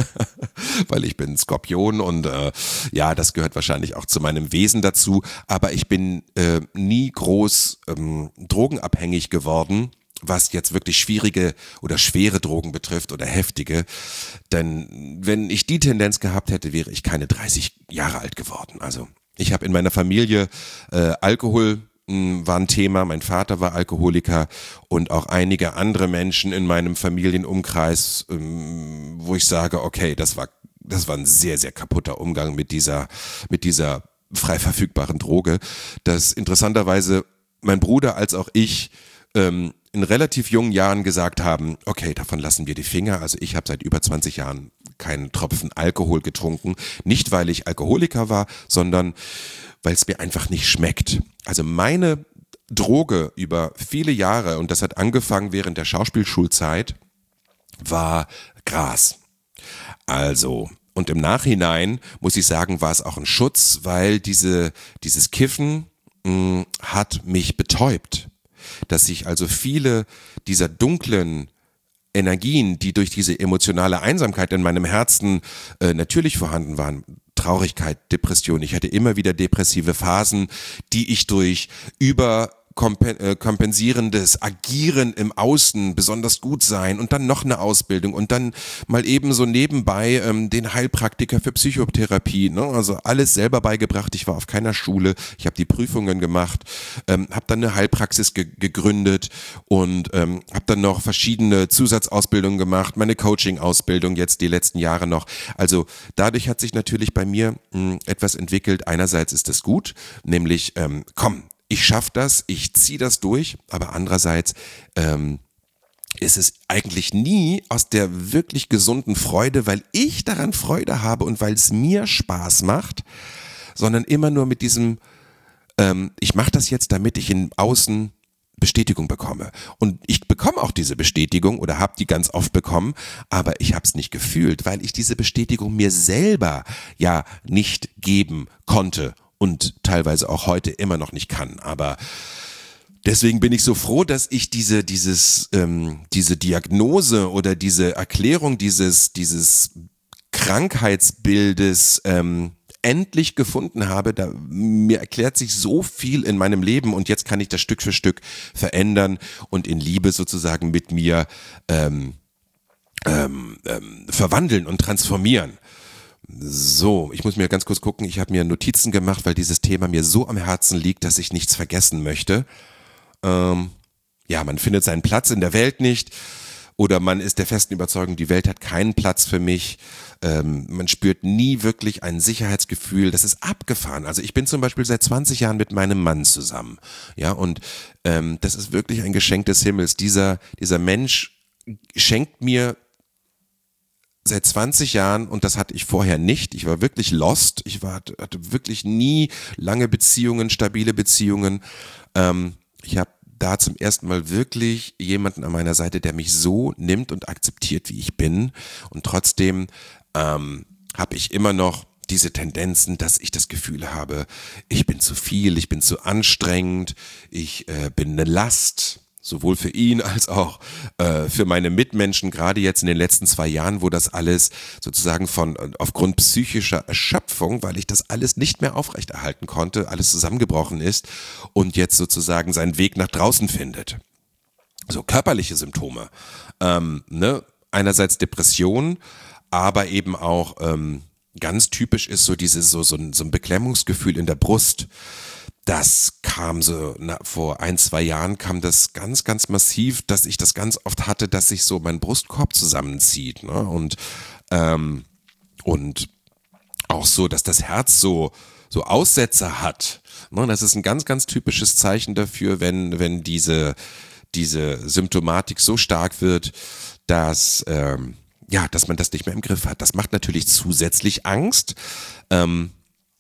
weil ich bin Skorpion und äh, ja, das gehört wahrscheinlich auch zu meinem Wesen dazu, aber ich bin äh, nie groß ähm, drogenabhängig geworden, was jetzt wirklich schwierige oder schwere Drogen betrifft oder heftige, denn wenn ich die Tendenz gehabt hätte, wäre ich keine dreißig Jahre alt geworden. Also ich habe in meiner Familie äh, Alkohol war ein Thema, mein Vater war Alkoholiker und auch einige andere Menschen in meinem Familienumkreis, wo ich sage, okay, das war, das war ein sehr, sehr kaputter Umgang mit dieser, mit dieser frei verfügbaren Droge, dass interessanterweise mein Bruder als auch ich ähm, in relativ jungen Jahren gesagt haben, okay, davon lassen wir die Finger. Also ich habe seit über zwanzig Jahren keinen Tropfen Alkohol getrunken, nicht weil ich Alkoholiker war, sondern weil es mir einfach nicht schmeckt. Also meine Droge über viele Jahre, und das hat angefangen während der Schauspielschulzeit, war Gras. Also, und im Nachhinein muss ich sagen, war es auch ein Schutz, weil diese, dieses Kiffen mh, hat mich betäubt. Dass ich also viele dieser dunklen Energien, die durch diese emotionale Einsamkeit in meinem Herzen äh, natürlich vorhanden waren, Traurigkeit, Depression, ich hatte immer wieder depressive Phasen, die ich durch über kompensierendes Agieren im Außen, besonders gut sein und dann noch eine Ausbildung und dann mal eben so nebenbei ähm, den Heilpraktiker für Psychotherapie, ne? Also alles selber beigebracht. Ich war auf keiner Schule, ich habe die Prüfungen gemacht, ähm, habe dann eine Heilpraxis ge- gegründet und ähm, habe dann noch verschiedene Zusatzausbildungen gemacht, meine Coaching-Ausbildung jetzt die letzten Jahre noch. Also dadurch hat sich natürlich bei mir mh, etwas entwickelt. Einerseits ist es gut, nämlich ähm, komm, ich schaffe das, ich ziehe das durch, aber andererseits ähm, ist es eigentlich nie aus der wirklich gesunden Freude, weil ich daran Freude habe und weil es mir Spaß macht, sondern immer nur mit diesem, ähm, ich mache das jetzt, damit ich in Außen Bestätigung bekomme. Und ich bekomme auch diese Bestätigung oder habe die ganz oft bekommen, aber ich habe es nicht gefühlt, weil ich diese Bestätigung mir selber ja nicht geben konnte. Und teilweise auch heute immer noch nicht kann. Aber deswegen bin ich so froh, dass ich diese, dieses, ähm, diese Diagnose oder diese Erklärung dieses, dieses Krankheitsbildes ähm, endlich gefunden habe. Da, mir erklärt sich so viel in meinem Leben und jetzt kann ich das Stück für Stück verändern und in Liebe sozusagen mit mir ähm, ähm, ähm, verwandeln und transformieren. So, ich muss mir ganz kurz gucken, ich habe mir Notizen gemacht, weil dieses Thema mir so am Herzen liegt, dass ich nichts vergessen möchte. Ähm, ja, man findet seinen Platz in der Welt nicht oder man ist der festen Überzeugung, die Welt hat keinen Platz für mich. Ähm, man spürt nie wirklich ein Sicherheitsgefühl. Das ist abgefahren. Also ich bin zum Beispiel seit zwanzig Jahren mit meinem Mann zusammen. Ja, und ähm, das ist wirklich ein Geschenk des Himmels. Dieser, dieser Mensch schenkt mir seit zwanzig Jahren, und das hatte ich vorher nicht, ich war wirklich lost, ich war, hatte wirklich nie lange Beziehungen, stabile Beziehungen. Ähm, ich habe da zum ersten Mal wirklich jemanden an meiner Seite, der mich so nimmt und akzeptiert, wie ich bin, und trotzdem ähm, habe ich immer noch diese Tendenzen, dass ich das Gefühl habe, ich bin zu viel, ich bin zu anstrengend, ich äh, bin eine Last, sowohl für ihn als auch äh, für meine Mitmenschen, gerade jetzt in den letzten zwei Jahren, wo das alles sozusagen von aufgrund psychischer Erschöpfung, weil ich das alles nicht mehr aufrechterhalten konnte, alles zusammengebrochen ist und jetzt sozusagen seinen Weg nach draußen findet. So körperliche Symptome, ähm, ne? Einerseits Depression, aber eben auch ähm, ganz typisch ist so dieses so so ein, so ein Beklemmungsgefühl in der Brust. Das kam so, na, vor ein, zwei Jahren kam das ganz, ganz massiv, dass ich das ganz oft hatte, dass sich so mein Brustkorb zusammenzieht, ne? Und, ähm, und auch so, dass das Herz so, so Aussetzer hat. Ne? Das ist ein ganz, ganz typisches Zeichen dafür, wenn, wenn diese, diese Symptomatik so stark wird, dass, ähm, ja, dass man das nicht mehr im Griff hat. Das macht natürlich zusätzlich Angst. Ähm,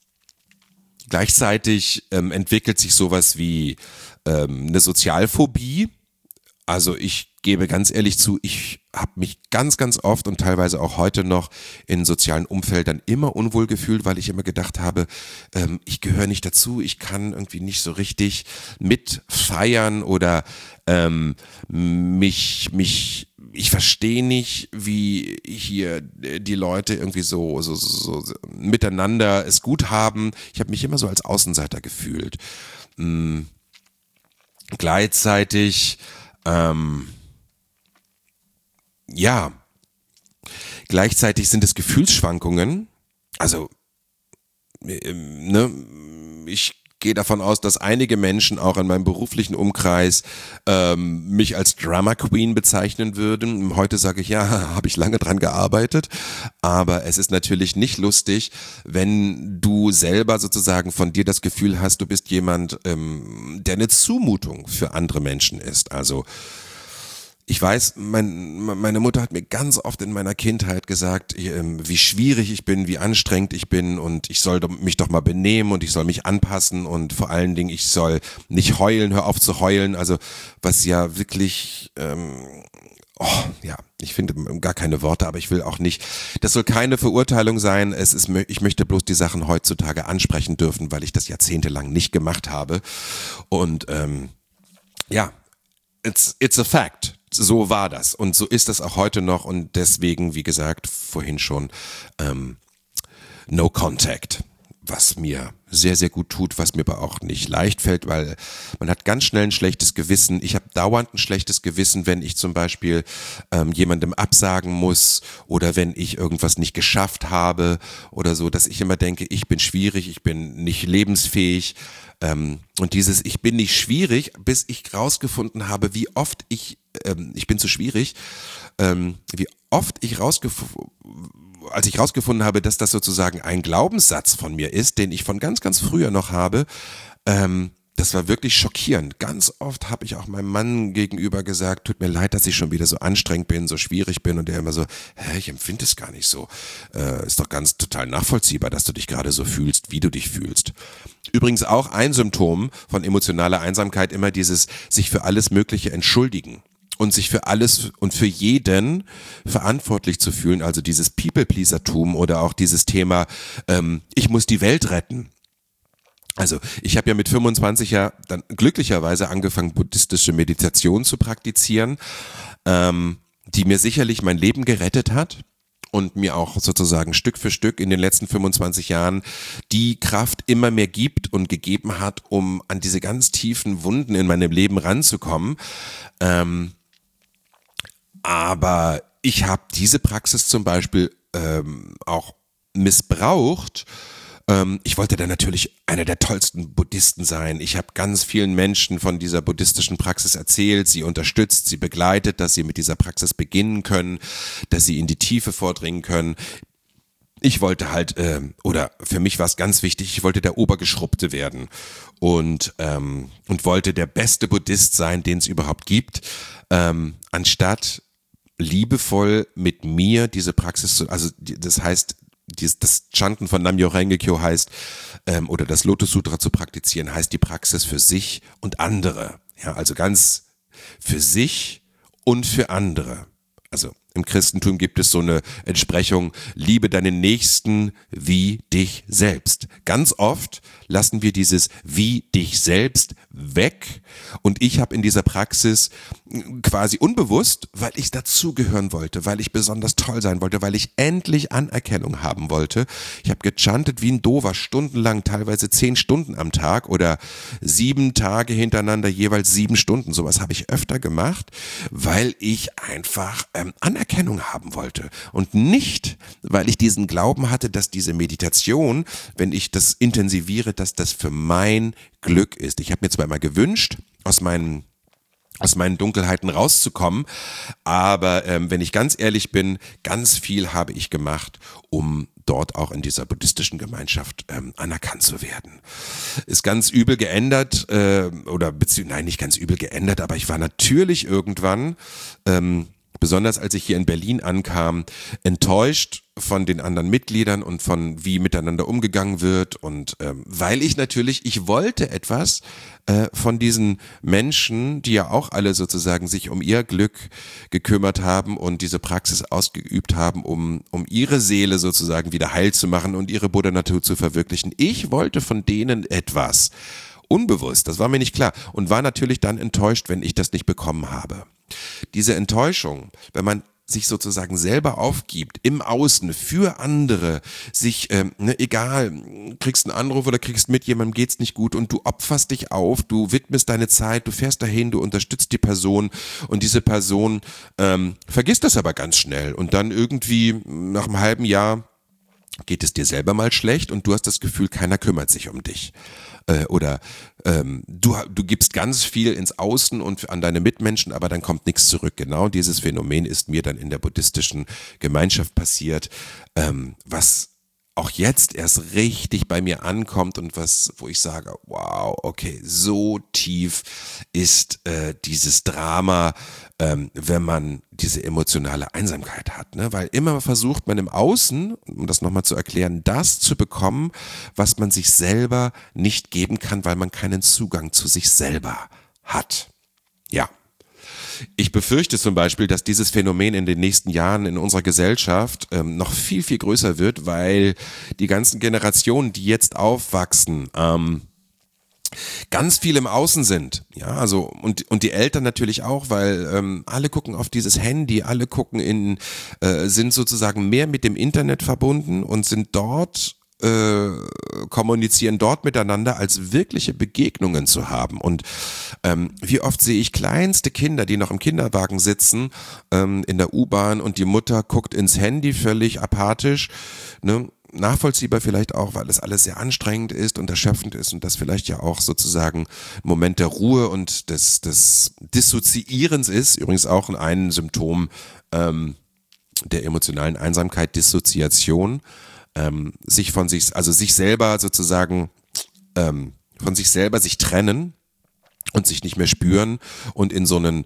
Gleichzeitig ähm, entwickelt sich sowas wie ähm, eine Sozialphobie. Also ich gebe ganz ehrlich zu, ich habe mich ganz, ganz oft und teilweise auch heute noch in sozialen Umfeldern immer unwohl gefühlt, weil ich immer gedacht habe, ähm, ich gehöre nicht dazu, ich kann irgendwie nicht so richtig mitfeiern oder ähm, mich, mich ich verstehe nicht, wie hier die Leute irgendwie so, so, so, so miteinander es gut haben. Ich habe mich immer so als Außenseiter gefühlt. Hm. Gleichzeitig, ähm, ja, gleichzeitig sind es Gefühlsschwankungen. Also, ähm, ne, ich gehe davon aus, dass einige Menschen auch in meinem beruflichen Umkreis ähm, mich als Drama Queen bezeichnen würden. Heute sage ich, ja, habe ich lange dran gearbeitet, aber es ist natürlich nicht lustig, wenn du selber sozusagen von dir das Gefühl hast, du bist jemand, ähm, der eine Zumutung für andere Menschen ist. Also ich weiß, mein, meine Mutter hat mir ganz oft in meiner Kindheit gesagt, wie schwierig ich bin, wie anstrengend ich bin und ich soll mich doch mal benehmen und ich soll mich anpassen und vor allen Dingen, ich soll nicht heulen, hör auf zu heulen, also was ja wirklich, ähm, oh, ja, ich finde gar keine Worte, aber ich will auch nicht, das soll keine Verurteilung sein, es ist, ich möchte bloß die Sachen heutzutage ansprechen dürfen, weil ich das jahrzehntelang nicht gemacht habe und ähm, ja, it's, it's a fact. So war das und so ist das auch heute noch und deswegen, wie gesagt, vorhin schon ähm, No Contact, was mir sehr, sehr gut tut, was mir aber auch nicht leicht fällt, weil man hat ganz schnell ein schlechtes Gewissen. Ich habe dauernd ein schlechtes Gewissen, wenn ich zum Beispiel ähm, jemandem absagen muss oder wenn ich irgendwas nicht geschafft habe oder so, dass ich immer denke, ich bin schwierig, ich bin nicht lebensfähig. Ähm, und dieses Ich bin nicht schwierig, bis ich rausgefunden habe, wie oft ich, ähm, ich bin zu schwierig, ähm, wie oft ich rausgefunden als ich rausgefunden habe, dass das sozusagen ein Glaubenssatz von mir ist, den ich von ganz, ganz früher noch habe, ähm, das war wirklich schockierend. Ganz oft habe ich auch meinem Mann gegenüber gesagt, tut mir leid, dass ich schon wieder so anstrengend bin, so schwierig bin und der immer so, hä, ich empfinde es gar nicht so. Äh, ist doch ganz total nachvollziehbar, dass du dich gerade so fühlst, wie du dich fühlst. Übrigens auch ein Symptom von emotionaler Einsamkeit, immer dieses sich für alles Mögliche entschuldigen. Und sich für alles und für jeden verantwortlich zu fühlen, also dieses People-Pleaser-Tum oder auch dieses Thema, ähm, ich muss die Welt retten. Also ich habe ja mit fünfundzwanzig ja dann glücklicherweise angefangen, buddhistische Meditation zu praktizieren, ähm, die mir sicherlich mein Leben gerettet hat und mir auch sozusagen Stück für Stück in den letzten fünfundzwanzig Jahren die Kraft immer mehr gibt und gegeben hat, um an diese ganz tiefen Wunden in meinem Leben ranzukommen. Ähm, Aber ich habe diese Praxis zum Beispiel ähm, auch missbraucht, Ähm, ich wollte dann natürlich einer der tollsten Buddhisten sein. Ich habe ganz vielen Menschen von dieser buddhistischen Praxis erzählt, sie unterstützt, sie begleitet, dass sie mit dieser Praxis beginnen können, dass sie in die Tiefe vordringen können. Ich wollte halt, äh, oder für mich war es ganz wichtig, ich wollte der Obergeschrubbte werden und ähm, und wollte der beste Buddhist sein, den es überhaupt gibt, ähm, anstatt liebevoll mit mir diese Praxis zu, also das heißt, dieses, das Chanten von Nam-myoho Renge-kyo heißt, ähm, oder das Lotus Sutra zu praktizieren, heißt die Praxis für sich und andere. Ja, also ganz für sich und für andere. Also im Christentum gibt es so eine Entsprechung, liebe deinen Nächsten wie dich selbst. Ganz oft lassen wir dieses wie dich selbst weg und ich habe in dieser Praxis quasi unbewusst, weil ich dazugehören wollte, weil ich besonders toll sein wollte, weil ich endlich Anerkennung haben wollte. Ich habe gechantet wie ein Dover, stundenlang, teilweise zehn Stunden am Tag oder sieben Tage hintereinander, jeweils sieben Stunden. Sowas habe ich öfter gemacht, weil ich einfach ähm, Anerkennung haben wollte und nicht, weil ich diesen Glauben hatte, dass diese Meditation, wenn ich das intensiviere, dass das für mein Glück ist. Ich habe mir zwar mal gewünscht, aus meinen aus meinen Dunkelheiten rauszukommen, aber ähm, wenn ich ganz ehrlich bin, ganz viel habe ich gemacht, um dort auch in dieser buddhistischen Gemeinschaft ähm, anerkannt zu werden. Ist ganz übel geändert, äh, oder beziehungsweise, nein, nicht ganz übel geändert, aber ich war natürlich irgendwann, ähm, besonders als ich hier in Berlin ankam, enttäuscht von den anderen Mitgliedern und von wie miteinander umgegangen wird und ähm, weil ich natürlich, ich wollte etwas äh, von diesen Menschen, die ja auch alle sozusagen sich um ihr Glück gekümmert haben und diese Praxis ausgeübt haben, um um ihre Seele sozusagen wieder heil zu machen und ihre Buddha-Natur zu verwirklichen. Ich wollte von denen etwas. Unbewusst, das war mir nicht klar und war natürlich dann enttäuscht, wenn ich das nicht bekommen habe. Diese Enttäuschung, wenn man sich sozusagen selber aufgibt, im Außen, für andere, sich, ähm, ne, egal, kriegst einen Anruf oder kriegst mit, jemandem geht's nicht gut und du opferst dich auf, du widmest deine Zeit, du fährst dahin, du unterstützt die Person und diese Person ähm, vergisst das aber ganz schnell und dann irgendwie nach einem halben Jahr geht es dir selber mal schlecht und du hast das Gefühl, keiner kümmert sich um dich. Äh, oder ähm, du, du gibst ganz viel ins Außen und an deine Mitmenschen, aber dann kommt nichts zurück. Genau dieses Phänomen ist mir dann in der buddhistischen Gemeinschaft passiert, ähm, was auch jetzt erst richtig bei mir ankommt und was, wo ich sage, wow, okay, so tief ist äh, dieses Drama, ähm, wenn man diese emotionale Einsamkeit hat, ne? Weil immer versucht man im Außen, um das nochmal zu erklären, das zu bekommen, was man sich selber nicht geben kann, weil man keinen Zugang zu sich selber hat. Ja. Ich befürchte zum Beispiel, dass dieses Phänomen in den nächsten Jahren in unserer Gesellschaft ähm, noch viel, viel größer wird, weil die ganzen Generationen, die jetzt aufwachsen, ähm, ganz viel im Außen sind, ja, also und und die Eltern natürlich auch, weil ähm, alle gucken auf dieses Handy, alle gucken in, äh, sind sozusagen mehr mit dem Internet verbunden und sind dort äh, kommunizieren dort miteinander, als wirkliche Begegnungen zu haben. Und ähm, wie oft sehe ich kleinste Kinder, die noch im Kinderwagen sitzen, ähm, in der U-Bahn und die Mutter guckt ins Handy völlig apathisch, ne? Nachvollziehbar vielleicht auch, weil es alles sehr anstrengend ist und erschöpfend ist und das vielleicht ja auch sozusagen ein Moment der Ruhe und des, des Dissoziierens ist, übrigens auch ein Symptom ähm, der emotionalen Einsamkeit, Dissoziation, ähm, sich von sich, also sich selber sozusagen ähm, von sich selber sich trennen und sich nicht mehr spüren und in so einen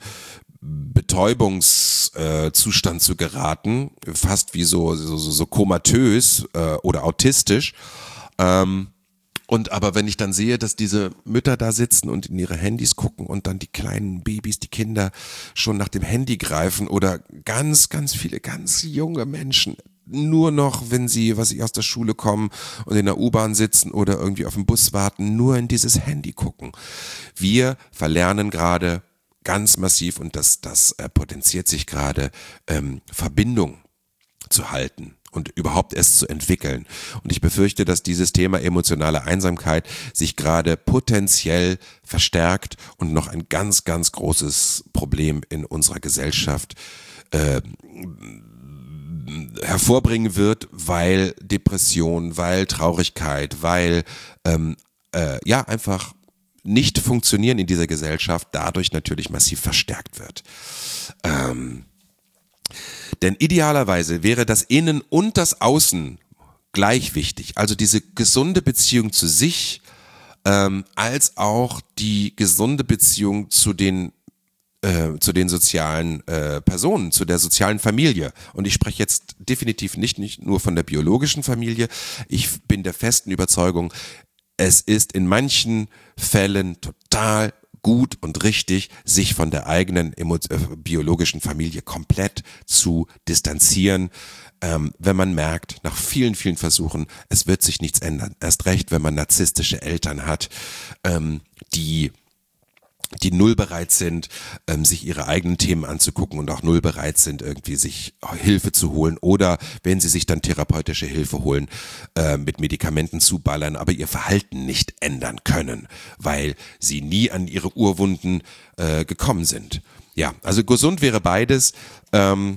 Betäubungszustand äh, zu geraten, fast wie so so, so komatös äh, oder autistisch. Ähm, und aber wenn ich dann sehe, dass diese Mütter da sitzen und in ihre Handys gucken und dann die kleinen Babys, die Kinder schon nach dem Handy greifen oder ganz, ganz viele ganz junge Menschen nur noch, wenn sie, was ich aus der Schule kommen und in der U-Bahn sitzen oder irgendwie auf dem Bus warten, nur in dieses Handy gucken. Wir verlernen gerade ganz massiv und das, das äh, potenziert sich gerade, ähm, Verbindung zu halten und überhaupt erst zu entwickeln. Und ich befürchte, dass dieses Thema emotionale Einsamkeit sich gerade potenziell verstärkt und noch ein ganz, ganz großes Problem in unserer Gesellschaft äh, hervorbringen wird, weil Depression, weil Traurigkeit, weil ähm, äh, ja einfach nicht funktionieren in dieser Gesellschaft dadurch natürlich massiv verstärkt wird. Ähm, denn idealerweise wäre das Innen und das Außen gleich wichtig. Also diese gesunde Beziehung zu sich, ähm, als auch die gesunde Beziehung zu den äh, zu den sozialen äh, Personen, zu der sozialen Familie. Und ich spreche jetzt definitiv nicht, nicht nur von der biologischen Familie. Ich bin der festen Überzeugung, es ist in manchen Fällen total gut und richtig, sich von der eigenen emo- äh, biologischen Familie komplett zu distanzieren, ähm, wenn man merkt, nach vielen, vielen Versuchen, es wird sich nichts ändern. Erst recht, wenn man narzisstische Eltern hat, ähm, die die null bereit sind, ähm, sich ihre eigenen Themen anzugucken und auch null bereit sind, irgendwie sich Hilfe zu holen oder wenn sie sich dann therapeutische Hilfe holen, äh, mit Medikamenten zuballern, aber ihr Verhalten nicht ändern können, weil sie nie an ihre Urwunden äh, gekommen sind. Ja, also gesund wäre beides ähm,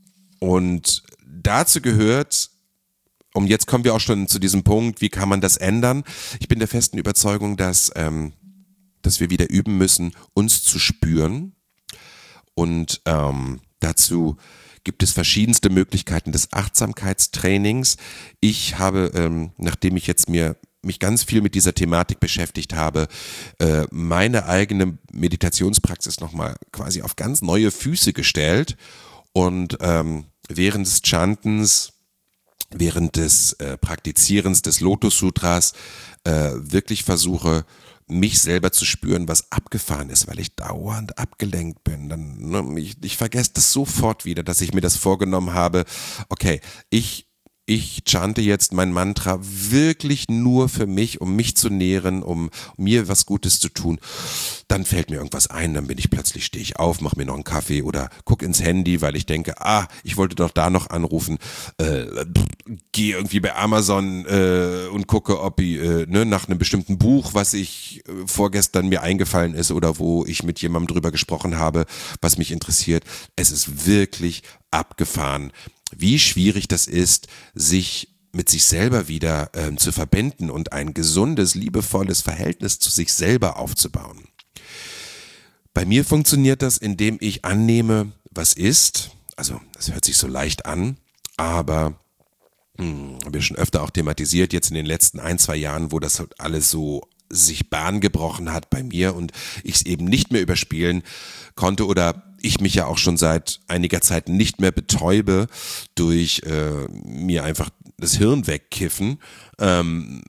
und dazu gehört, und jetzt kommen wir auch schon zu diesem Punkt, wie kann man das ändern? Ich bin der festen Überzeugung, dass ähm, dass wir wieder üben müssen, uns zu spüren. Und ähm, dazu gibt es verschiedenste Möglichkeiten des Achtsamkeitstrainings. Ich habe, ähm, nachdem ich jetzt mir mich ganz viel mit dieser Thematik beschäftigt habe, äh, meine eigene Meditationspraxis nochmal quasi auf ganz neue Füße gestellt und ähm, während des Chantens, während des äh, Praktizierens des Lotus Sutras äh, wirklich versuche, mich selber zu spüren, was abgefahren ist, weil ich dauernd abgelenkt bin. Dann, ne, ich, ich vergesse das sofort wieder, dass ich mir das vorgenommen habe. Okay, ich ich chante jetzt mein Mantra wirklich nur für mich, um mich zu nähren, um mir was Gutes zu tun. Dann fällt mir irgendwas ein, dann bin ich plötzlich, stehe ich auf, mache mir noch einen Kaffee oder gucke ins Handy, weil ich denke, ah, ich wollte doch da noch anrufen. Äh, gehe irgendwie bei Amazon äh, und gucke, ob ich äh, ne, nach einem bestimmten Buch, was ich äh, vorgestern mir eingefallen ist oder wo ich mit jemandem drüber gesprochen habe, was mich interessiert. Es ist wirklich abgefahren, wie schwierig das ist, sich mit sich selber wieder ähm, zu verbinden und ein gesundes, liebevolles Verhältnis zu sich selber aufzubauen. Bei mir funktioniert das, indem ich annehme, was ist. Also das hört sich so leicht an, aber hm, habe ich schon öfter auch thematisiert, jetzt in den letzten ein, zwei Jahren, wo das alles so sich Bahn gebrochen hat bei mir und ich es eben nicht mehr überspielen konnte oder ich mich ja auch schon seit einiger Zeit nicht mehr betäube durch äh, mir einfach das Hirn wegkiffen, ähm,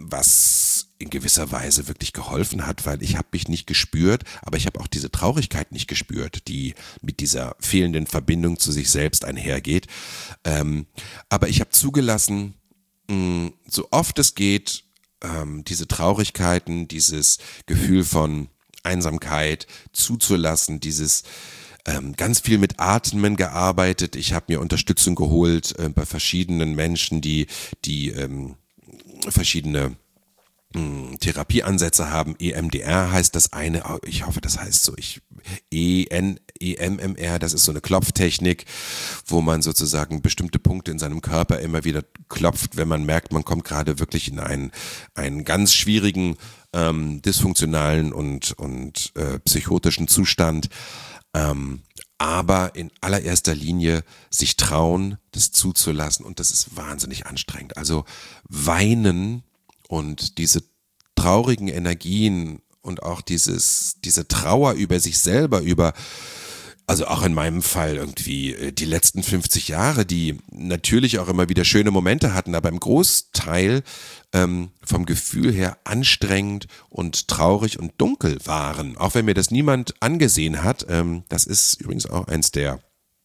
was in gewisser Weise wirklich geholfen hat, weil ich habe mich nicht gespürt, aber ich habe auch diese Traurigkeit nicht gespürt, die mit dieser fehlenden Verbindung zu sich selbst einhergeht. Ähm, aber ich habe zugelassen, mh, so oft es geht, ähm, diese Traurigkeiten, dieses Gefühl von Einsamkeit zuzulassen, dieses ähm, ganz viel mit Atmen gearbeitet. Ich habe mir Unterstützung geholt äh, bei verschiedenen Menschen, die die ähm, verschiedene mh, Therapieansätze haben. E M D R heißt das eine, ich hoffe, das heißt so, ich E N E M M R, das ist so eine Klopftechnik, wo man sozusagen bestimmte Punkte in seinem Körper immer wieder klopft, wenn man merkt, man kommt gerade wirklich in einen, einen ganz schwierigen, ähm, dysfunktionalen und, und äh, psychotischen Zustand. Ähm, aber in allererster Linie sich trauen, das zuzulassen und das ist wahnsinnig anstrengend. Also weinen und diese traurigen Energien und auch dieses, diese Trauer über sich selber, über, also auch in meinem Fall irgendwie die letzten fünfzig Jahre, die natürlich auch immer wieder schöne Momente hatten, aber im Großteil ähm, vom Gefühl her anstrengend und traurig und dunkel waren. Auch wenn mir das niemand angesehen hat. Ähm, das ist übrigens auch eins der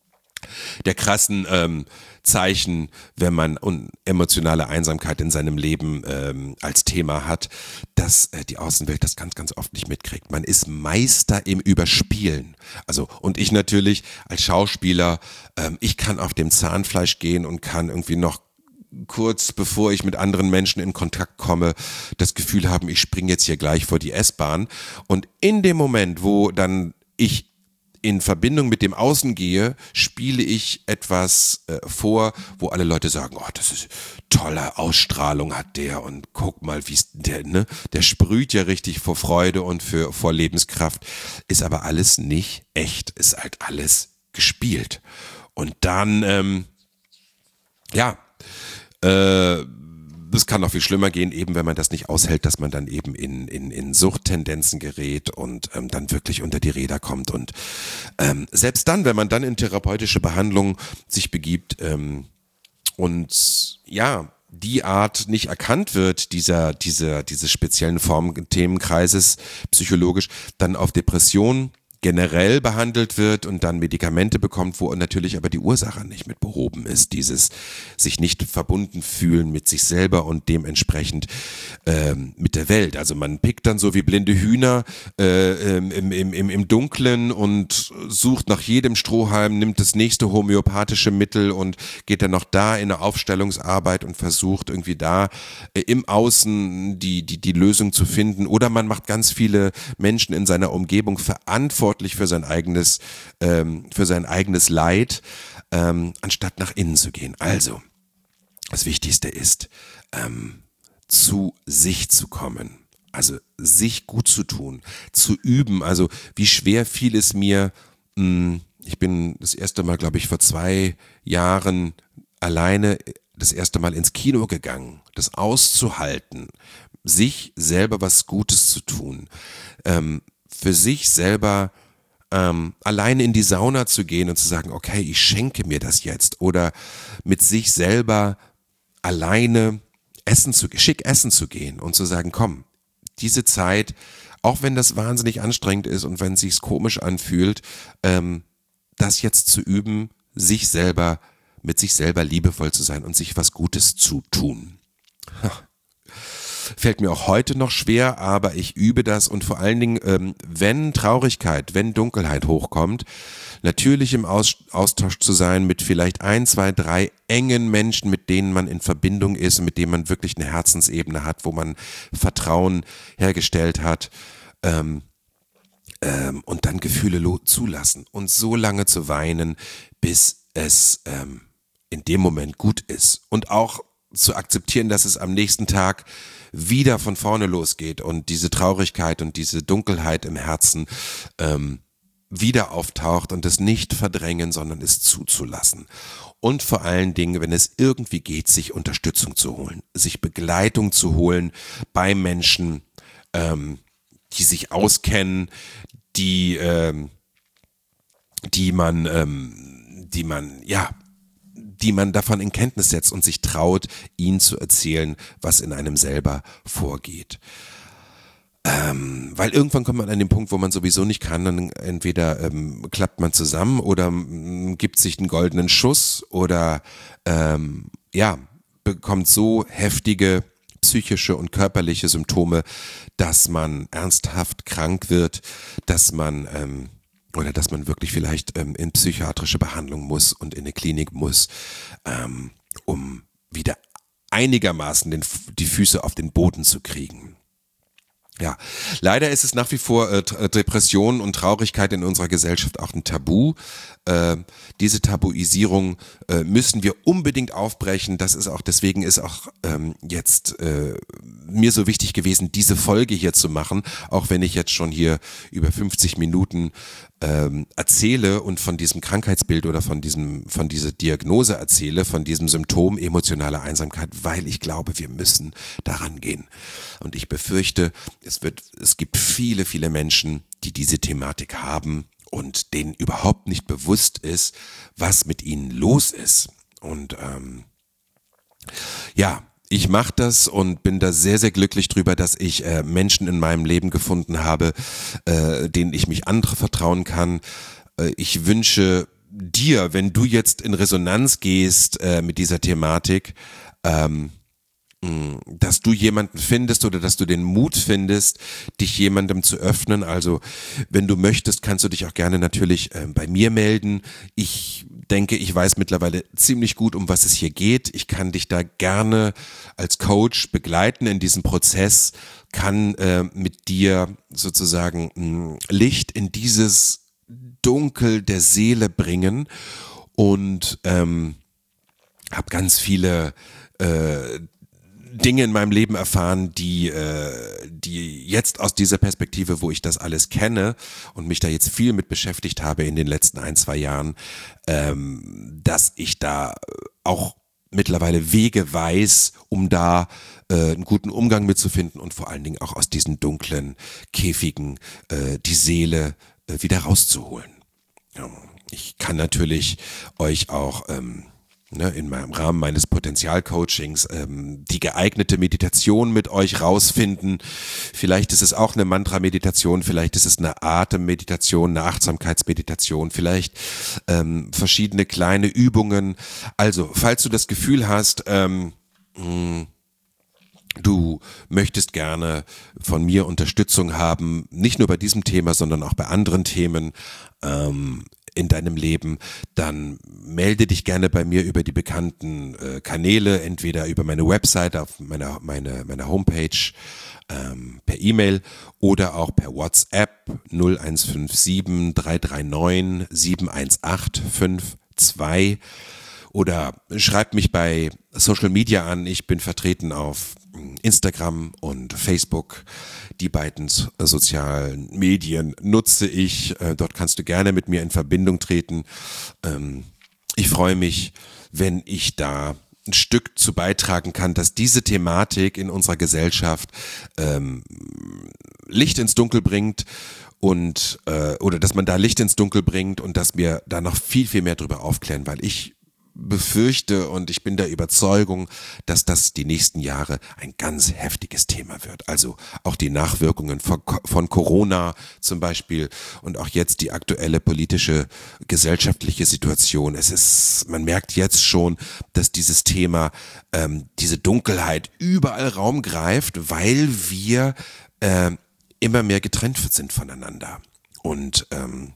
der krassen ähm, Zeichen, wenn man un- emotionale Einsamkeit in seinem Leben ähm, als Thema hat, dass äh, die Außenwelt das ganz, ganz oft nicht mitkriegt. Man ist Meister im Überspielen. Also und ich natürlich als Schauspieler, ähm, ich kann auf dem Zahnfleisch gehen und kann irgendwie noch kurz bevor ich mit anderen Menschen in Kontakt komme, das Gefühl haben, ich springe jetzt hier gleich vor die S-Bahn. Und in dem Moment, wo dann ich in Verbindung mit dem Außen gehe, spiele ich etwas äh, vor, wo alle Leute sagen, oh, das ist tolle Ausstrahlung hat der und guck mal, wie der, ne, der sprüht ja richtig vor Freude und für, vor Lebenskraft, ist aber alles nicht echt, ist halt alles gespielt. Und dann, ähm, ja, äh, es kann noch viel schlimmer gehen, eben wenn man das nicht aushält, dass man dann eben in, in, in Suchttendenzen gerät und ähm, dann wirklich unter die Räder kommt. Und ähm, selbst dann, wenn man dann in therapeutische Behandlung sich begibt ähm, und ja, die Art nicht erkannt wird, dieser, dieser, dieses speziellen Form-Themenkreises psychologisch, dann auf Depressionen generell behandelt wird und dann Medikamente bekommt, wo natürlich aber die Ursache nicht mit behoben ist, dieses sich nicht verbunden fühlen mit sich selber und dementsprechend ähm, mit der Welt. Also man pickt dann so wie blinde Hühner äh, im, im, im, im Dunklen und sucht nach jedem Strohhalm, nimmt das nächste homöopathische Mittel und geht dann noch da in eine Aufstellungsarbeit und versucht irgendwie da äh, im Außen die, die, die Lösung zu finden. Oder man macht ganz viele Menschen in seiner Umgebung verantwortlich für sein eigenes, ähm, für sein eigenes Leid, ähm, anstatt nach innen zu gehen. Also, das Wichtigste ist, ähm, zu sich zu kommen. Also, sich gut zu tun, zu üben. Also, wie schwer fiel es mir, mh, ich bin das erste Mal, glaube ich, vor zwei Jahren alleine das erste Mal ins Kino gegangen, das auszuhalten, sich selber was Gutes zu tun, ähm, für sich selber ähm, alleine in die Sauna zu gehen und zu sagen, okay, ich schenke mir das jetzt, oder mit sich selber alleine essen zu, schick essen zu gehen und zu sagen, komm, diese Zeit, auch wenn das wahnsinnig anstrengend ist und wenn es sich komisch anfühlt, ähm, das jetzt zu üben, sich selber, mit sich selber liebevoll zu sein und sich was Gutes zu tun. Fällt mir auch heute noch schwer, aber ich übe das und vor allen Dingen, ähm, wenn Traurigkeit, wenn Dunkelheit hochkommt, natürlich im Aus- Austausch zu sein mit vielleicht ein, zwei, drei engen Menschen, mit denen man in Verbindung ist, mit denen man wirklich eine Herzensebene hat, wo man Vertrauen hergestellt hat, ähm, ähm, und dann Gefühle lo- zulassen und so lange zu weinen, bis es ähm, in dem Moment gut ist und auch zu akzeptieren, dass es am nächsten Tag wieder von vorne losgeht und diese Traurigkeit und diese Dunkelheit im Herzen ähm, wieder auftaucht und es nicht verdrängen, sondern es zuzulassen. Und vor allen Dingen, wenn es irgendwie geht, sich Unterstützung zu holen, sich Begleitung zu holen bei Menschen, ähm, die sich auskennen, die, ähm, die man, ähm, die man, ja, die man davon in Kenntnis setzt und sich traut, ihnen zu erzählen, was in einem selber vorgeht. Ähm, weil irgendwann kommt man an den Punkt, wo man sowieso nicht kann, dann entweder ähm, klappt man zusammen oder ähm, gibt sich einen goldenen Schuss oder ähm, ja, bekommt so heftige psychische und körperliche Symptome, dass man ernsthaft krank wird, dass man ähm, oder dass man wirklich vielleicht ähm, in psychiatrische Behandlung muss und in eine Klinik muss, ähm, um wieder einigermaßen den, die Füße auf den Boden zu kriegen. Ja, leider ist es nach wie vor äh, Depression und Traurigkeit in unserer Gesellschaft auch ein Tabu. Äh, diese Tabuisierung äh, müssen wir unbedingt aufbrechen. Das ist auch, deswegen ist auch ähm, jetzt äh, mir so wichtig gewesen, diese Folge hier zu machen, auch wenn ich jetzt schon hier über fünfzig Minuten ähm, erzähle und von diesem Krankheitsbild oder von diesem, von dieser Diagnose erzähle, von diesem Symptom emotionale Einsamkeit, weil ich glaube, wir müssen daran gehen. Und ich befürchte, es wird, es gibt viele, viele Menschen, die diese Thematik haben und denen überhaupt nicht bewusst ist, was mit ihnen los ist. Und ähm, ja, ich mache das und bin da sehr, sehr glücklich drüber, dass ich äh, Menschen in meinem Leben gefunden habe, äh, denen ich mich andere vertrauen kann. Äh, ich wünsche dir, wenn du jetzt in Resonanz gehst äh, mit dieser Thematik, ähm, dass du jemanden findest oder dass du den Mut findest, dich jemandem zu öffnen. Also wenn du möchtest, kannst du dich auch gerne natürlich äh, bei mir melden. Ich denke, ich weiß mittlerweile ziemlich gut, um was es hier geht. Ich kann dich da gerne als Coach begleiten in diesem Prozess, kann äh, mit dir sozusagen mh, Licht in dieses Dunkel der Seele bringen und ähm, habe ganz viele äh, Dinge in meinem Leben erfahren, die, äh, die jetzt aus dieser Perspektive, wo ich das alles kenne und mich da jetzt viel mit beschäftigt habe in den letzten ein, zwei Jahren, ähm, dass ich da auch mittlerweile Wege weiß, um da äh, einen guten Umgang mitzufinden und vor allen Dingen auch aus diesen dunklen Käfigen äh, die Seele äh, wieder rauszuholen. Ja, ich kann natürlich euch auch ähm, ne, in meinem Rahmen meines Potenzialcoachings ähm, die geeignete Meditation mit euch rausfinden. Vielleicht ist es auch eine Mantra-Meditation, vielleicht ist es eine Atemmeditation, eine Achtsamkeitsmeditation, vielleicht ähm, verschiedene kleine Übungen. Also, falls du das Gefühl hast, ähm, mh, du möchtest gerne von mir Unterstützung haben, nicht nur bei diesem Thema, sondern auch bei anderen Themen, ähm, in deinem Leben, dann melde dich gerne bei mir über die bekannten äh, Kanäle, entweder über meine Website auf meiner meine, meine Homepage, ähm, per E-Mail oder auch per WhatsApp null eins fünf sieben drei drei neun sieben eins acht fünf zwei oder schreib mich bei Social Media an. Ich bin vertreten auf Instagram und Facebook. Die beiden sozialen Medien nutze ich. Dort kannst du gerne mit mir in Verbindung treten. Ich freue mich, wenn ich da ein Stück zu beitragen kann, dass diese Thematik in unserer Gesellschaft ähm, Licht ins Dunkel bringt und äh, oder dass man da Licht ins Dunkel bringt und dass wir da noch viel, viel mehr drüber aufklären, weil ich befürchte und ich bin der Überzeugung, dass das die nächsten Jahre ein ganz heftiges Thema wird. Also auch die Nachwirkungen von, von Corona zum Beispiel und auch jetzt die aktuelle politische, gesellschaftliche Situation. Es ist, man merkt jetzt schon, dass dieses Thema, ähm, diese Dunkelheit überall Raum greift, weil wir äh, immer mehr getrennt sind voneinander. Und ähm,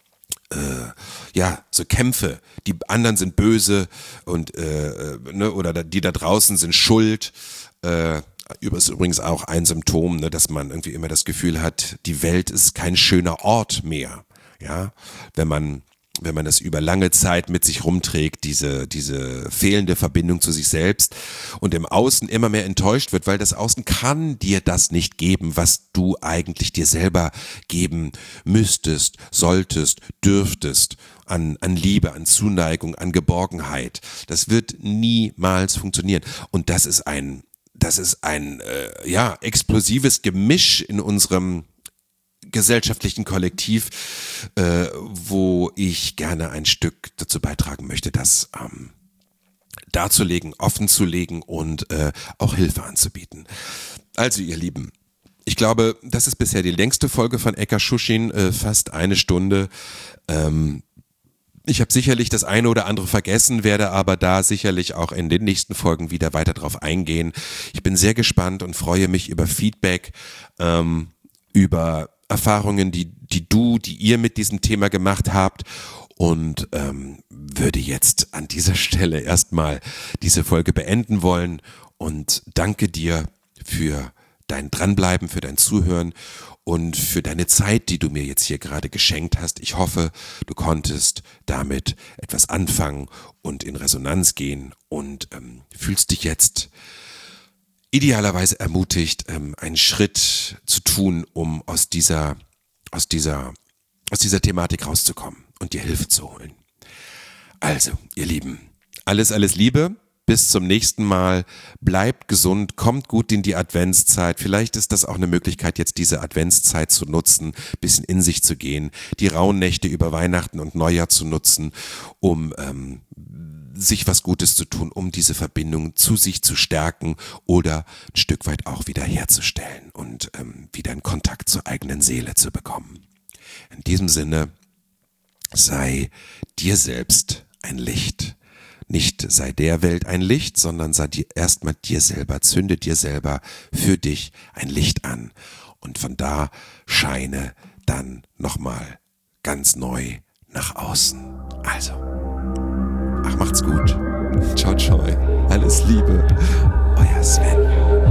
Äh, ja, so Kämpfe, die anderen sind böse und äh, ne, oder die da draußen sind schuld. Äh, ist übrigens auch ein Symptom, ne, dass man irgendwie immer das Gefühl hat, die Welt ist kein schöner Ort mehr. Ja, wenn man wenn man das über lange Zeit mit sich rumträgt, diese diese fehlende Verbindung zu sich selbst und im Außen immer mehr enttäuscht wird, weil das Außen kann dir das nicht geben, was du eigentlich dir selber geben müsstest, solltest, dürftest, an an Liebe, an Zuneigung, an Geborgenheit. Das wird niemals funktionieren. Und das ist ein das ist ein äh, ja explosives Gemisch in unserem gesellschaftlichen Kollektiv, äh, wo ich gerne ein Stück dazu beitragen möchte, das ähm, darzulegen, offenzulegen und äh, auch Hilfe anzubieten. Also ihr Lieben, ich glaube, das ist bisher die längste Folge von Eka Schuschin, äh, fast eine Stunde. Ähm, Ich habe sicherlich das eine oder andere vergessen, werde aber da sicherlich auch in den nächsten Folgen wieder weiter drauf eingehen. Ich bin sehr gespannt und freue mich über Feedback, ähm, über Erfahrungen, die, die du, die ihr mit diesem Thema gemacht habt und ähm, würde jetzt an dieser Stelle erstmal diese Folge beenden wollen und danke dir für dein Dranbleiben, für dein Zuhören und für deine Zeit, die du mir jetzt hier gerade geschenkt hast. Ich hoffe, du konntest damit etwas anfangen und in Resonanz gehen und ähm, fühlst dich jetzt idealerweise ermutigt, ähm, einen Schritt zu tun, um aus dieser, aus dieser, aus dieser Thematik rauszukommen und dir Hilfe zu holen. Also, ihr Lieben, alles, alles Liebe. Bis zum nächsten Mal. Bleibt gesund, kommt gut in die Adventszeit. Vielleicht ist das auch eine Möglichkeit, jetzt diese Adventszeit zu nutzen, ein bisschen in sich zu gehen, die rauen Nächte über Weihnachten und Neujahr zu nutzen, um ähm, sich was Gutes zu tun, um diese Verbindung zu sich zu stärken oder ein Stück weit auch wieder herzustellen und ähm, wieder in Kontakt zur eigenen Seele zu bekommen. In diesem Sinne, sei dir selbst ein Licht. Nicht sei der Welt ein Licht, sondern sei dir erstmal dir selber, zünde dir selber für dich ein Licht an und von da scheine dann nochmal ganz neu nach außen. Also, ach macht's gut. Ciao, ciao. Alles Liebe. Euer Sven.